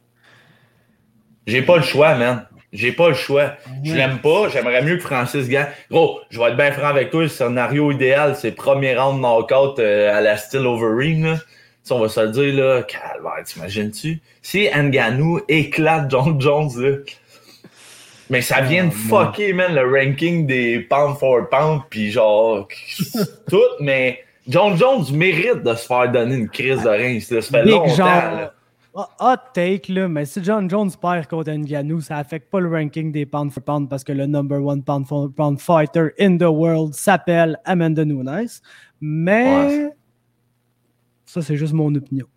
J'ai pas le choix, man. J'ai pas le choix. Je l'aime pas. J'aimerais mieux que Francis gagne. Gros, je vais être bien franc avec toi. Le scénario idéal, c'est premier round knockout à la style Overeem, là. Si on va se le dire, là, calvaire, t'imagines-tu? Si Ngannou éclate John Jones, là. Mais ça vient de fucker, man, le ranking des pound for pound, pis genre, tout, mais John Jones mérite de se faire donner une crise de rein. Ça fait Big longtemps, genre, là. hot take, là, mais si John Jones perd contre Ngannou, ça affecte pas le ranking des pound for pound parce que le number one pound for pound fighter in the world s'appelle Amanda Nunes. Mais Ouais. ça, c'est juste mon opinion.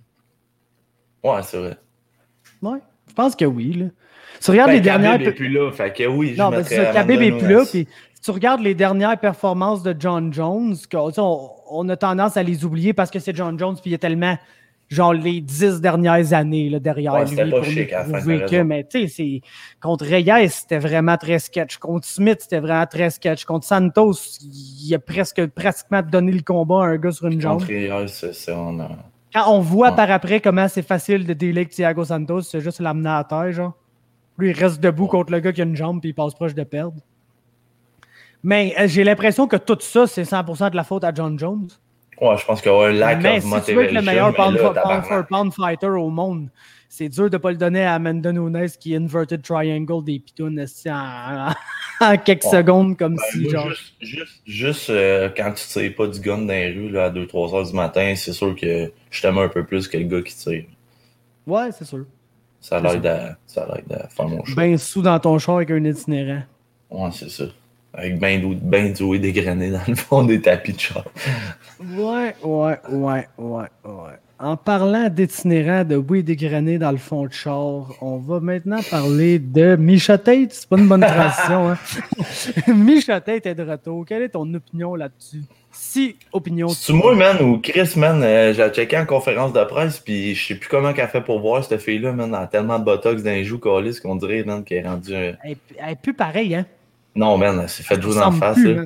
Ouais, c'est vrai. Ouais, je pense que oui. Là. Si tu regardes les dernières... Khabib est plus là, fait que oui, Non, je mais mettrais c'est ça, Khabib Amanda est plus là. Nunes. Puis si tu regardes les dernières performances de John Jones, on a tendance à les oublier parce que c'est John Jones, puis il y a tellement, genre, les 10 dernières années là, derrière Ouais, lui c'était pas pour chic à la nous fin, prouver t'as que, raison. mais tu sais, contre Reyes, c'était vraiment très sketch. Contre Smith, c'était vraiment très sketch. Contre Santos, il a pratiquement donné le combat à un gars sur une jambe. Contre hier, c'est on a... Quand on voit Ouais. par après comment c'est facile de délai avec Thiago Santos, c'est juste l'amener à terre, genre. Lui, il reste debout contre le gars qui a une jambe puis il passe proche de perdre. Mais j'ai l'impression que tout ça, c'est 100% de la faute à John Jones. Ouais, je pense qu'il y a un lack Mais of si tu veux motivation. être le meilleur mais pound là, for tabarnak. pound fighter au monde, c'est dur de ne pas le donner à Amanda Nunes qui inverted triangle des pitounes esti, en quelques Ouais. secondes comme Ben, si moi, genre... juste quand tu tires pas du gun dans les rues là, à 2-3 heures du matin, c'est sûr que je t'aime un peu plus que le gars qui tire. Ouais, c'est sûr. Ça l'aide à faire mon choix. Ben sous dans ton char avec un itinérant. Ouais, c'est ça. Avec ben du haut dégrené dans le fond des tapis de char. Ouais. En parlant d'itinérants de weed dégrené dans le fond de char, on va maintenant parler de Micha Tate. C'est pas une bonne transition, hein? Micha Tate est de retour. Quelle est ton opinion là-dessus? Si opinion. C'est-tu moi, man, ou Chris, man, j'ai checké en conférence de presse, puis je sais plus comment qu'elle fait pour voir cette fille-là, man, elle a tellement de botox dans les joues, câlisse, qu'on dirait, man, qu'elle est rendue... Elle est plus pareille, hein? Non, man, elle s'est fait jouer dans la face, là.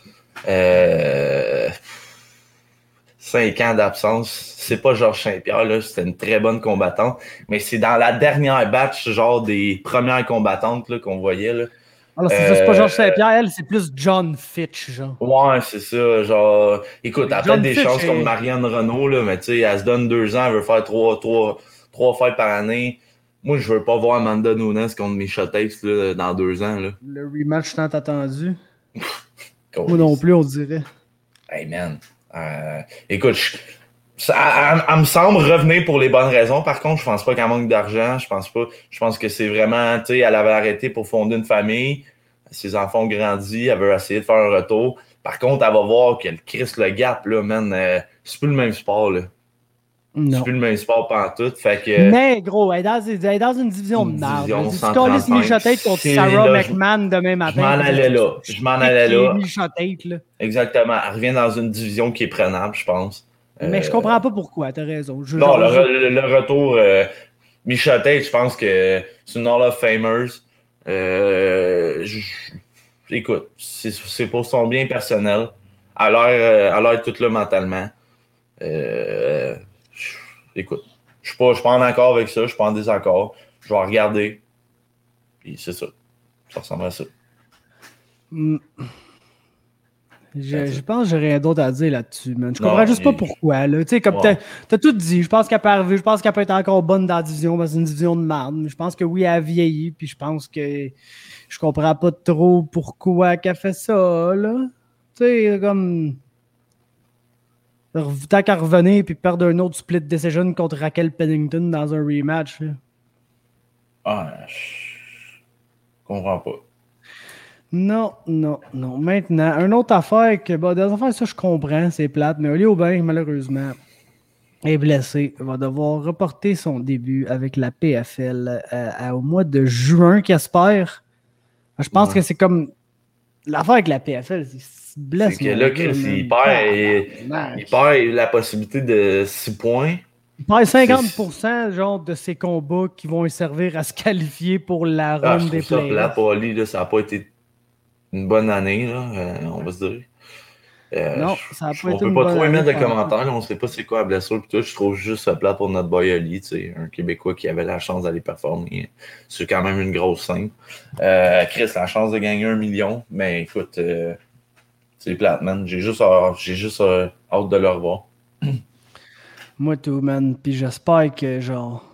5 ans d'absence. C'est pas Georges Saint-Pierre, là. C'était une très bonne combattante. Mais c'est dans la dernière batch, genre des premières combattantes là, qu'on voyait. Là. Alors, c'est pas Georges Saint-Pierre, elle, c'est plus John Fitch, genre. Ouais, c'est ça. Genre, écoute, elle a peut-être des chances comme Marianne Renaud, là, mais tu sais, elle se donne 2 ans, elle veut faire 3 fights par année. Moi, je veux pas voir Amanda Nunes contre Micha Tate là, dans 2 ans. Là. Le rematch tant attendu. Moi non plus, on dirait. Hey, man. Écoute, elle me semble revenir pour les bonnes raisons. Par contre, je pense pas qu'elle manque d'argent. Je pense que c'est vraiment, tu sais, elle avait arrêté pour fonder une famille. Ses enfants ont grandi. Elle veut essayer de faire un retour. Par contre, elle va voir qu'elle crisse le gap, là, man. C'est plus le même sport, là. Non. C'est plus le même sport pantoute. Fait que. Mais, gros, elle est dans une division de merde. Tu colles Micha Tate contre Sarah McMahon demain matin. Je m'en allais là. Micha Tate, là. Exactement. Elle revient dans une division qui est prenable, je pense. Mais je comprends pas pourquoi, t'as raison. Non, le retour, Micha Tate, je pense que c'est une Hall of Famers. Écoute, c'est pour son bien personnel. Elle a l'air toute là mentalement. Écoute, je suis pas en accord avec ça, je suis pas en désaccord. Je vais regarder. Puis c'est ça. Ça ressemble à ça. Je pense que j'ai rien d'autre à dire là-dessus, man. Je comprends juste pas pourquoi, là. Tu sais, comme t'as tout dit. Je pense qu'elle peut arriver. Je pense qu'elle peut être encore bonne dans la division, parce que c'est une division de merde. Je pense que oui, elle a vieilli, puis je pense que je comprends pas trop pourquoi qu'elle fait ça, là. Tu sais, comme... Tant qu'à revenir puis perdre un autre split decision contre Raquel Pennington dans un rematch. Là. Je comprends pas. Non. Maintenant, une autre affaire que, des affaires, ça je comprends, c'est plate, mais Oli Aubin, malheureusement, est blessé. Il va devoir reporter son début avec la PFL au mois de juin, qu'espère. Je pense que c'est comme l'affaire avec la PFL, c'est que là, Chris, il perd la possibilité de 6 points. Il perd 50% genre, de ses combats qui vont lui servir à se qualifier pour la ronde des playoffs. Ça pour Ali, là, ça n'a pas été une bonne année, là, on va se dire. Non, ça n'a pas été on peut pas trop émettre de commentaires, là, on ne sait pas c'est quoi la blessure. Puis je trouve juste ça plat pour notre boy Ali, un Québécois qui avait la chance d'aller performer. C'est quand même une grosse scène. Chris, la chance de gagner 1 million, mais écoute... c'est plate, man. J'ai juste hâte de le revoir. Moi, tout, man. Puis j'espère que, genre,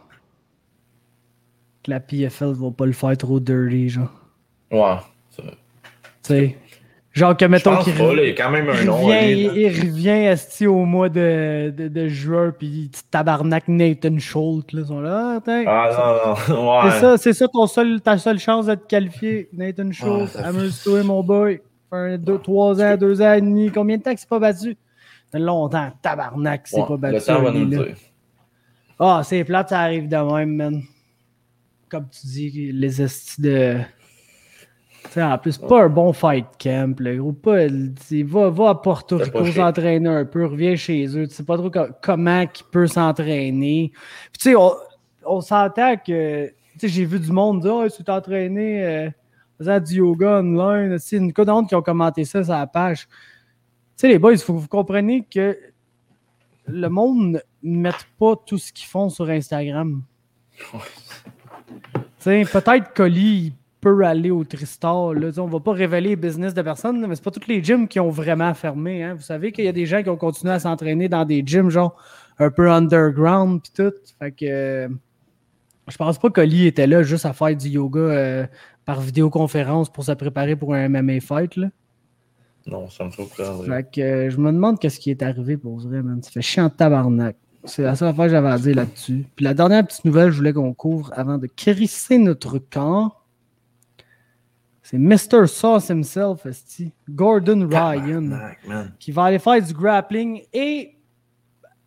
que la PFL va pas le faire trop dirty, genre. Ouais. Tu sais. Genre que, mettons qu'il il y a quand même un nom. Il revient au mois de juin, puis tabarnak Nathan Schultz, là, sont là. Non. Ouais. C'est ça ta seule chance de te qualifier, Nathan Schultz. Amuse-toi, mon boy. 3 ans, 2 ans et demi. Combien de temps que c'est pas battu? Ça fait longtemps. Tabarnak, c'est pas battu. Le temps va nous le dire. C'est plate, ça arrive de même, man. Comme tu dis, les estis de... T'sais, en plus, pas un bon fight camp, le gros. Va à Porto Rico s'entraîner un peu, revient chez eux. Tu sais pas trop comment il peut s'entraîner. Tu sais, on s'entend que... Tu sais, j'ai vu du monde dire « il s'est entraîné... faisant du yoga online. » C'est une couple d'honte qui ont commenté ça sur la page. Tu sais, les boys, il faut que vous compreniez que le monde ne met pas tout ce qu'ils font sur Instagram. Tu sais, peut-être qu'Oli, il peut aller au Tristar. Là. On ne va pas révéler les business de personne, mais c'est pas tous les gyms qui ont vraiment fermé. Hein. Vous savez qu'il y a des gens qui ont continué à s'entraîner dans des gyms, genre un peu underground pis tout. Fait que je pense pas qu'Oli était là juste à faire du yoga par vidéoconférence pour se préparer pour un MMA fight, là. Non, ça me fait peur. Fait que je me demande qu'est-ce qui est arrivé pour vrai, man. Ça fait chiant de tabarnak. C'est la seule affaire que j'avais à dire là-dessus. Puis la dernière petite nouvelle, je voulais qu'on couvre avant de crisser notre camp. C'est Mr. Sauce himself, Gordon Ryan, qui va aller faire du grappling et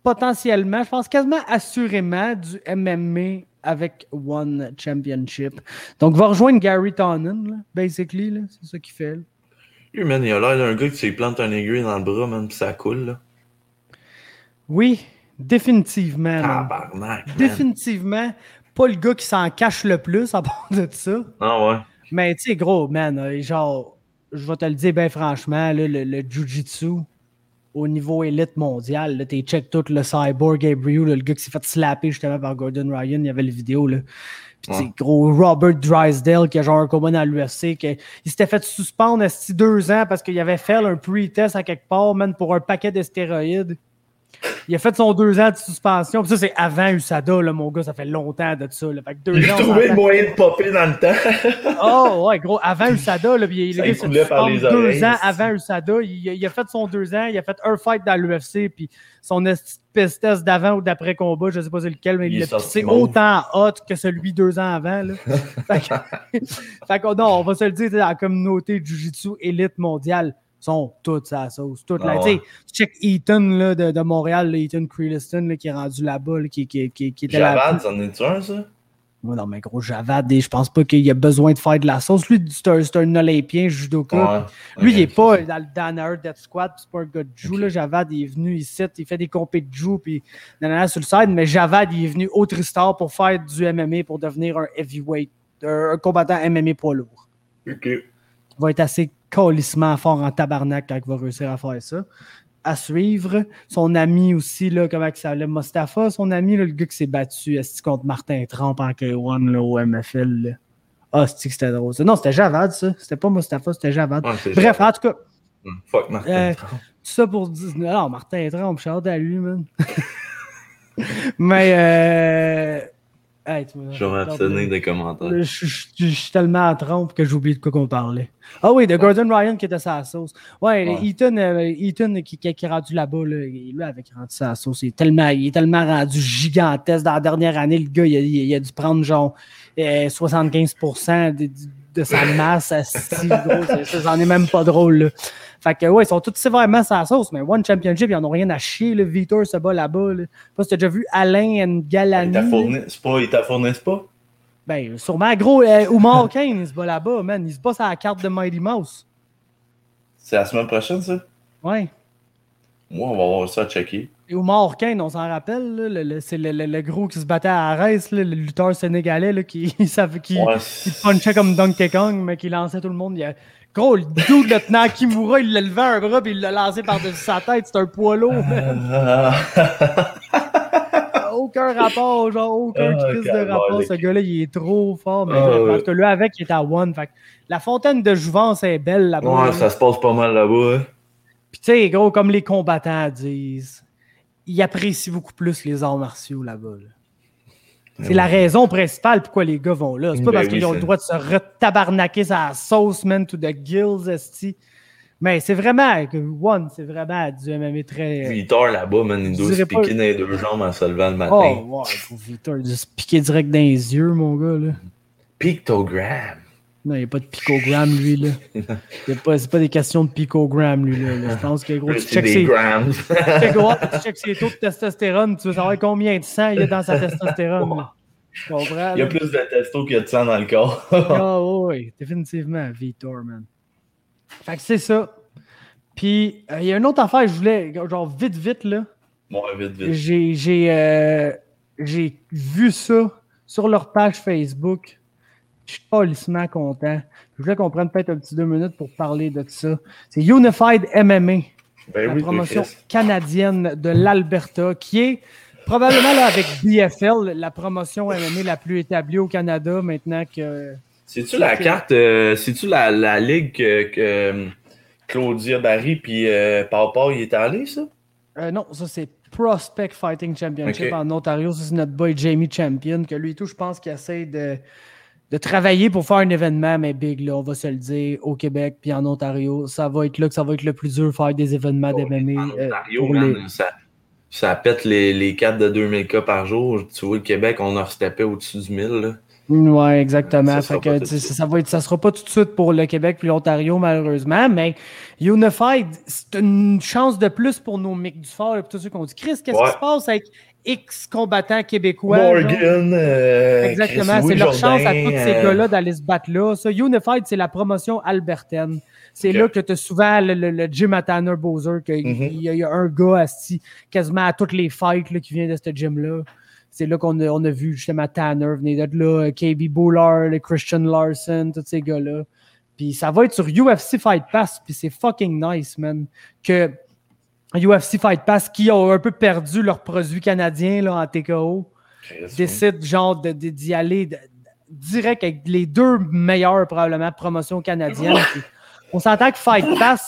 potentiellement, je pense quasiment assurément du MMA avec One Championship. Donc, va rejoindre Gary Tonin, là, basically, là, c'est ça qu'il fait. Là. Lui, man, il a l'air d'un gars qui s'est plante un aiguille dans le bras, man, pis ça coule, là. Oui, définitivement. Tabarnak, man. Définitivement, pas le gars qui s'en cache le plus à part de ça. Ah ouais. Mais tu sais, gros, man, genre, je vais te le dire bien franchement, là, le Jiu-Jitsu au niveau élite mondial, là, t'es check tout le Cyborg Gabriel, le gars qui s'est fait slapper justement par Gordon Ryan, il y avait le vidéo, là. Puis ouais. Gros Robert Drysdale qui a genre un combat dans l'UFC, il s'était fait suspendre 2 ans parce qu'il avait fait un pre-test à quelque part, man, pour un paquet de stéroïdes. Il a fait son 2 ans de suspension. Puis ça, c'est avant USADA, là, mon gars. Ça fait longtemps de ça. Là. Fait que 2 il a trouvé le moyen de popper dans le temps. Oh, ouais, gros. Avant USADA, là, il a fait 2 ans avant USADA. Il a fait son 2 ans. Il a fait un fight dans l'UFC. Puis son espèce d'avant ou d'après combat, je sais pas c'est lequel, mais il l'a pissé autant hot que celui 2 ans avant. Là. fait que, non, on va se le dire, dans la communauté Jiu-Jitsu élite mondiale. Sont toutes à la sauce. Toutes là. Ouais. Check Eaton là, de Montréal, là, Eaton Creeliston qui est rendu là-bas, là, qui était Javad, c'en est-tu un, ça? Ouais, non, mais gros, Javad, je pense pas qu'il a besoin de faire de la sauce. Lui, c'est un Olympien, judoka. Ouais. Lui, il est pas dans le Danaher Death Squad, c'est pas un gars de Jiu. Okay. Javad, il est venu ici, il fait des compés de Jiu, puis sur le side, mais Javad, il est venu au Tristar pour faire du MMA, pour devenir un heavyweight, un combattant MMA poids lourd. OK. Il va être assez calissement fort en tabarnak quand il va réussir à faire ça. À suivre. Son ami aussi, là, comment il s'appelait, Mustafa, son ami, là, le gars qui s'est battu contre Martin Trump en K1 là, au MFL. Là. Ah, c'est que c'était drôle. Ça. Non, c'était Javad, ça. C'était pas Mustafa, c'était Javad. Ouais, bref, Javad. En tout cas. Fuck Martin Trump. Tout ça pour dire. Non, Martin Trump, je suis hâte à lui, man. Mais hey, je vais m'abstenir des commentaires. Je suis tellement à trompe que j'ai oublié de quoi qu'on parlait. Ah oui, de Gordon Ryan qui était sa sauce. Ouais. Eaton qui est rendu là-bas, là, lui avec rendu sa sauce. Il est tellement rendu gigantesque. Dans la dernière année, le gars, il a dû prendre genre 75% de sa masse. Si gros, ça, j'en ai même pas drôle. Là. Fait que ouais, ils sont tous sévèrement sa sauce, mais One Championship, ils en ont rien à chier. Là. Vitor se bat là-bas. Là. Pas si t'as déjà vu Alain Ngalani. Il t'affournisse pas? Ben, sûrement. Gros, Oumar Kane, il se bat là-bas, man. Il se bat sur la carte de Mighty Mouse. C'est la semaine prochaine, ça? Ouais. Moi, on va voir ça à checker. Et Oumar Kane, on s'en rappelle, là, c'est le gros qui se battait à Arès, là, le lutteur sénégalais là, qui punchait comme Donkey Kong, mais qui lançait tout le monde. Gros, le dude, le tenant Kimura, il l'a levé un bras et il l'a lancé par-dessus sa tête. C'est un poids lourd, aucun rapport, genre aucun crise de rapport. Ce gars-là, il est trop fort. Mais parce que lui, avec, il est à One. Fait que la fontaine de jouvence est belle là-bas. Ouais, ça se passe pas mal là-bas. Hein. Puis tu sais, gros, comme les combattants disent, ils apprécient beaucoup plus les arts martiaux là-bas. Là. C'est la raison principale pourquoi les gars vont là. C'est pas parce qu'ils ont le droit de se retabarnaquer sa sauce, man, to the gills, esti. Mais c'est vraiment, One, c'est vraiment du MMA très... Vitor là-bas, man, il doit se piquer dans les 2 jambes en se levant le matin. Oh, ouais, pour Vitor, il doit se piquer direct dans les yeux, mon gars, là. Pictogramme. Non, il n'y a pas de picogramme, lui, là. C'est pas des questions de picogramme, lui, là. Je pense que, gros, tu check ses taux de testostérone, tu veux savoir combien de sang il y a dans sa testostérone, là. Tu comprends? Il y a plus de testo qu'il y a de sang dans le corps. Ah oui, définitivement, Vitor, man. Fait que c'est ça. Puis, il y a une autre affaire, je voulais, genre, vite, là. Ouais, vite. J'ai vu ça sur leur page Facebook. Je suis polissement content. Je voulais qu'on prenne peut-être un petit 2 minutes pour parler de ça. C'est Unified MMA, la promotion canadienne de l'Alberta, qui est probablement là avec BFL, la promotion MMA la plus établie au Canada maintenant que... C'est-tu la carte, c'est-tu la ligue que Claudia Barry puis Papa, il est allé, ça? Non, ça c'est Prospect Fighting Championship en Ontario. Ça, c'est notre boy Jamie Champion, que lui et tout, je pense qu'il essaie de travailler pour faire un événement, mais big, là, on va se le dire, au Québec puis en Ontario. Ça va être là que ça va être le plus dur de faire des événements d'MMA. En Ontario, man, ça pète les 4 de 2000 cas par jour. Tu vois, le Québec, on a restapé au-dessus du 1000, là. Ouais, exactement. Ça sera pas tout de suite pour le Québec puis l'Ontario, malheureusement, mais Unified, c'est une chance de plus pour nos Mick Dufort et tous ceux qui ont dit Chris, qu'est-ce qui se passe avec X combattants québécois? Morgan, exactement, Chris c'est leur Jourdain, chance à tous ces gars-là d'aller se battre là. Ça, Unified, c'est la promotion albertaine. C'est là que tu as souvent le gym à Tanner Bowser, il y a un gars quasiment à toutes les fights là, qui vient de ce gym-là. C'est là qu'on a vu justement Tanner venir de là, KB Bullard, Christian Larson, tous ces gars-là. Puis ça va être sur UFC Fight Pass, puis c'est fucking nice, man. Que UFC Fight Pass, qui ont un peu perdu leur produit canadien là, en TKO, décide genre d'y aller direct avec les deux meilleures probablement promotions canadiennes. On s'entend que Fight Pass,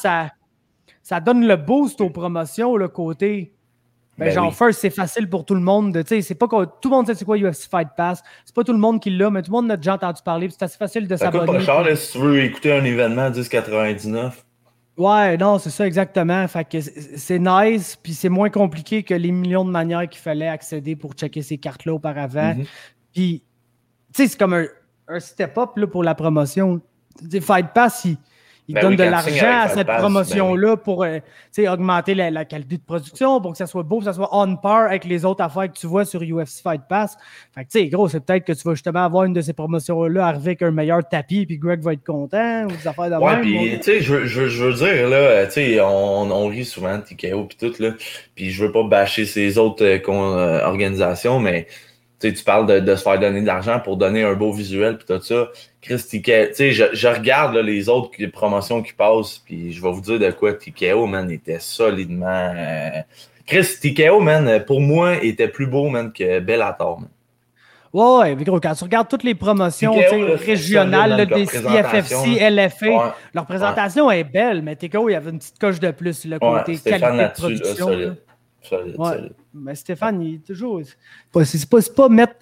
ça donne le boost aux promotions, le côté... first, c'est facile pour tout le monde. C'est pas tout le monde sait c'est quoi UFC Fight Pass. C'est pas tout le monde qui l'a, mais tout le monde a déjà entendu parler. C'est assez facile de s'abonner. Ça coûte pas cher là, si tu veux écouter un événement à 10,99. Ouais, non, c'est ça exactement. Fait que c'est nice, puis c'est moins compliqué que les millions de manières qu'il fallait accéder pour checker ces cartes-là auparavant. Puis, c'est comme un step-up là, pour la promotion. Fight Pass, il donne de l'argent à cette promotion-là pour augmenter la qualité de production, pour que ça soit beau, que ça soit on par avec les autres affaires que tu vois sur UFC Fight Pass. Fait que, gros, c'est peut-être que tu vas justement avoir une de ces promotions-là arriver avec un meilleur tapis, puis Greg va être content, ou des affaires de même. Puis, je veux dire, là, on rit souvent de TKO puis tout, là, puis je veux pas bâcher ces autres organisations, mais tu parles de se faire donner de l'argent pour donner un beau visuel puis tout ça. Chris, je regarde là, les autres promotions qui passent, puis je vais vous dire de quoi TKO, man, était solidement... Chris, TKO, man, pour moi, était plus beau, man, que Bellator, man. Ouais, gros, quand tu regardes toutes les promotions régionales, là, des CFFC, LFA, leur présentation est belle, mais TKO, il y avait une petite coche de plus, le côté qualité de production. Là, solide. Mais Stéphane, il est toujours... C'est pas mettre...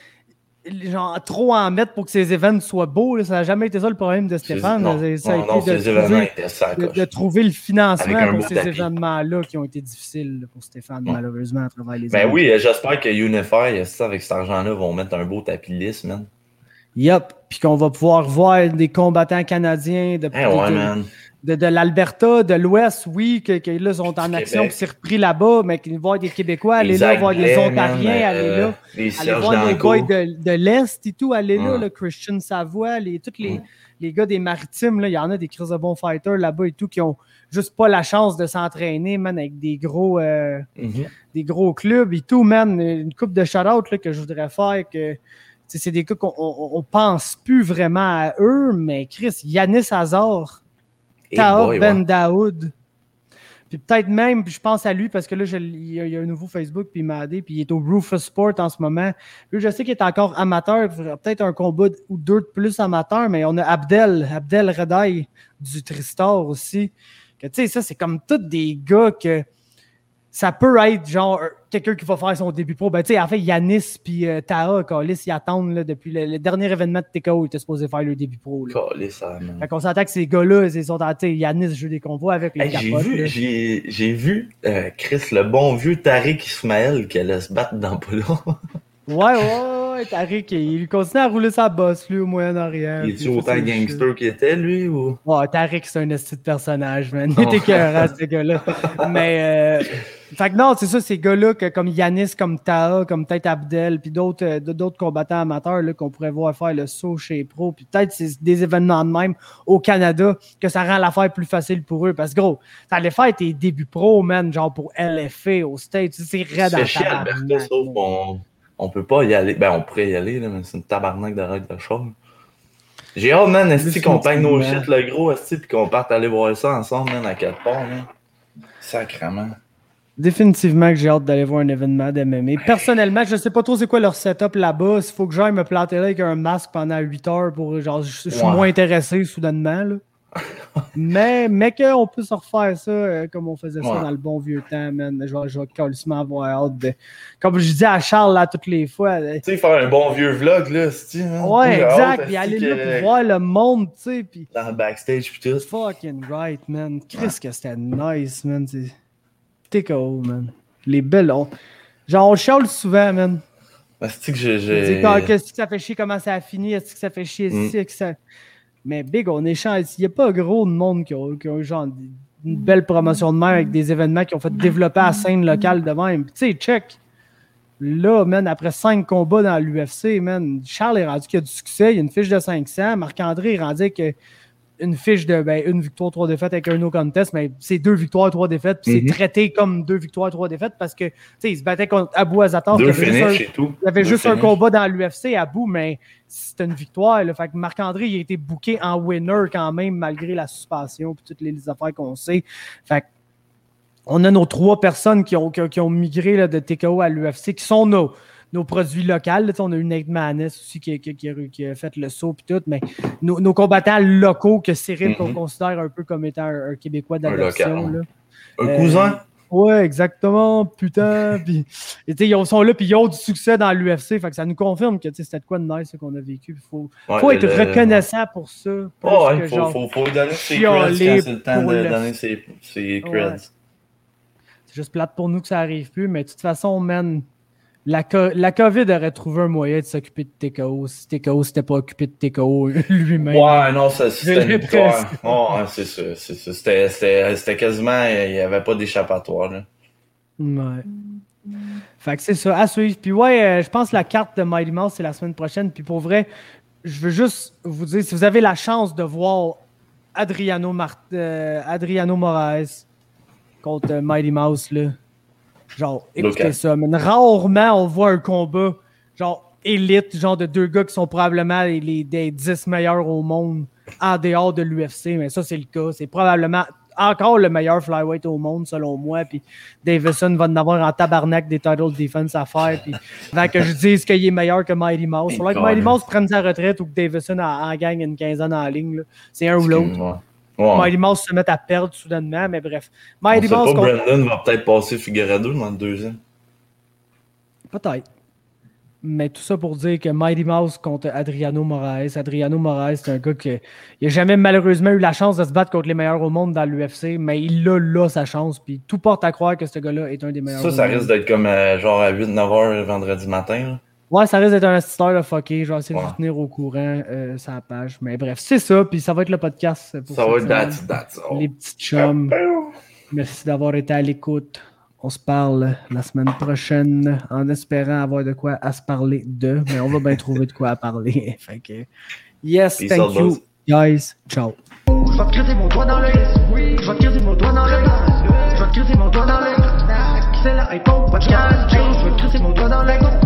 trop en mettre pour que ces événements soient beaux. Là. Ça n'a jamais été ça le problème de Stéphane. Ça a été de trouver le financement pour ces événements-là qui ont été difficiles pour Stéphane, malheureusement, à travers les années. Oui, j'espère que Unify, avec cet argent-là, vont mettre un beau tapis lisse, man. Yup, puis qu'on va pouvoir voir des combattants canadiens de l'Alberta, de l'Ouest, oui, qui là sont en action, puis c'est repris là-bas, mais qu'il va voir des Québécois aller là, voir des Ontariens aller là, aller voir des gars de l'Est et tout, aller là, le Christian Savoie, tous les gars des Maritimes, il y en a des Chris de bons fighters là-bas et tout, qui ont juste pas la chance de s'entraîner, man, avec des gros clubs et tout, man. Une couple de shout-out que je voudrais faire, que c'est des gars qu'on pense plus vraiment à eux, mais Chris, Yanis Hazard, Taha Ben Daoud. Puis peut-être même, puis je pense à lui parce que là, il y a un nouveau Facebook, puis il m'a aidé, puis il est au Rufus Sport en ce moment. Lui, je sais qu'il est encore amateur, peut-être un combat ou deux de plus amateur, mais on a Abdel Redaï du Tristar aussi. Tu sais, ça, c'est comme tous des gars que ça peut être genre quelqu'un qui va faire son début pro. Ben, tu sais, en fait, Yanis puis Taha, Calis, ils attendent là, depuis le dernier événement de TKO, ils étaient supposés faire leur début pro. Calis, ça, man. Fait qu'on s'entend que ces gars-là, ils sont en Yanis joue des convois avec les capotes. J'ai vu Chris, le bon vieux Tariq Ismaël qui allait se battre dans pas long. Ouais, Tariq, il continue à rouler sa bosse, lui, au Moyen-Orient. Il est-tu autant gangster qu'il était, lui, ou? Ouais, Tariq, c'est un esti de personnage, man. Il était écœurant, ce gars-là. Mais, fait que non, c'est ça, ces gars-là, comme Yanis, comme Taha, comme peut-être Abdel, puis d'autres combattants amateurs, là, qu'on pourrait voir faire le saut chez Pro, puis peut-être c'est des événements de même au Canada, que ça rend l'affaire plus facile pour eux. Parce que, gros, t'allais faire tes débuts pro, man, genre pour LFA, au States, c'est raide à Alberta, on peut pas y aller. Ben, on pourrait y aller, là, mais c'est une tabarnak de règles de choses. J'ai hâte, man, est-ce qu'on paye nos shit, le gros, est-ce puis qu'on parte aller voir ça ensemble, man, à quelque part, man. Sacrement. Définitivement que j'ai hâte d'aller voir un événement d'MMA. Personnellement, je sais pas trop c'est quoi leur setup là-bas. S'il faut que j'aille me planter là avec un masque pendant 8 heures pour, genre, je suis moins intéressé soudainement, là. mais qu'on peut se refaire ça comme on faisait ça dans le bon vieux temps, man. Je vais calissement avoir hâte de... Comme je dis à Charles là toutes les fois. Tu sais, faire un bon vieux vlog, là, c'est-tu, hein? Ouais, exact. Puis aller là pour voir le monde, tu sais. Puis... dans le backstage, puis tout. Fucking right, man. Chris, que c'était nice, man. TKO, man. Les belles... Genre, on chiale souvent, man. C'est que j'ai... Qu'est-ce que ça fait chier, comment ça a fini, est-ce que ça fait chier ici, que ça... Mais Big, on échange. Il n'y a pas gros de monde qui ont eu genre une belle promotion de même avec des événements qui ont fait développer la scène locale de même. Tu sais, check. Là, man, après 5 combats dans l'UFC, man, Charles est rendu qu'il y a du succès. Il y a une fiche de 500. Marc-André est rendu avec une fiche de une victoire, 3 défaites avec un no contest, mais c'est 2 victoires, 3 défaites. Puis c'est traité comme 2 victoires, 3 défaites parce que, tu sais, il se battait contre Abou Azatov. 2 finishes et tout. Il y avait juste un combat dans l'UFC, Abou, mais c'était une victoire. Là. Fait que Marc-André, il a été booké en winner quand même, malgré la suspension et toutes les affaires qu'on sait. Fait que on a nos 3 personnes qui ont migré là, de TKO à l'UFC, qui sont nos produits locaux. Là, on a eu Nate Maness aussi qui a fait le saut et tout, mais nos combattants locaux que Cyril qu'on considère un peu comme étant un Québécois d'adoption. Un cousin? Ouais, exactement, putain. Puis, ils sont là, puis ils ont du succès dans l'UFC. Fait que ça nous confirme que c'était de quoi de nice qu'on a vécu. Il faut être reconnaissant pour ça. Il faut donner ses creds quand c'est le temps de donner ses creds. C'est juste plate pour nous que ça arrive plus, mais de toute façon, man, la COVID aurait trouvé un moyen de s'occuper de TKO si TKO s'était pas occupé de TKO lui-même. Ouais, non, c'était une victoire. C'est ça. C'était quasiment... Il n'y avait pas d'échappatoire, là. Ouais. Fait que c'est ça, à suivre. Puis ouais, je pense que la carte de Mighty Mouse, c'est la semaine prochaine. Puis pour vrai, je veux juste vous dire, si vous avez la chance de voir Adriano Moraes contre Mighty Mouse, là. Genre, écoutez ça, mais rarement on voit un combat, genre, élite, genre de 2 gars qui sont probablement des 10 meilleurs au monde en dehors de l'UFC, mais ça, c'est le cas. C'est probablement encore le meilleur flyweight au monde, selon moi, puis Davison va en avoir en tabarnak des title defense à faire, puis avant que je dise qu'il est meilleur que Mighty Mouse. Il faudrait que Mighty Mouse prenne sa retraite ou que Davison en gagne une quinzaine en ligne, là. C'est un ou l'autre. Ouais. Mighty Mouse se met à perdre soudainement, mais bref. Mighty Mouse. Brandon va peut-être passer Figueiredo dans le 2e. Peut-être. Mais tout ça pour dire que Mighty Mouse contre Adriano Moraes. Adriano Moraes, c'est un gars qui n'a jamais malheureusement eu la chance de se battre contre les meilleurs au monde dans l'UFC, mais il a là sa chance. Puis tout porte à croire que ce gars-là est un des meilleurs. Ça risque d'être comme genre à 8-9 heures vendredi matin. Là. Ouais, ça risque d'être un assisteur de fucké. Je vais essayer de vous tenir au courant sur la page. Mais bref, c'est ça. Puis ça va être le podcast. Pour ça va être that's all. Les petits chums. Merci d'avoir été à l'écoute. On se parle la semaine prochaine en espérant avoir de quoi à se parler de. Mais on va bien trouver de quoi à parler. Fait que, yes, thank you, guys. Ciao. Je vais te crisser mon doigt dans l'œil. Je vais te crisser mon doigt dans l'œil. Je vais te crisser mon doigt dans l'œil. C'est la hypo podcast. Je vais te crisser mon doigt dans l'œil.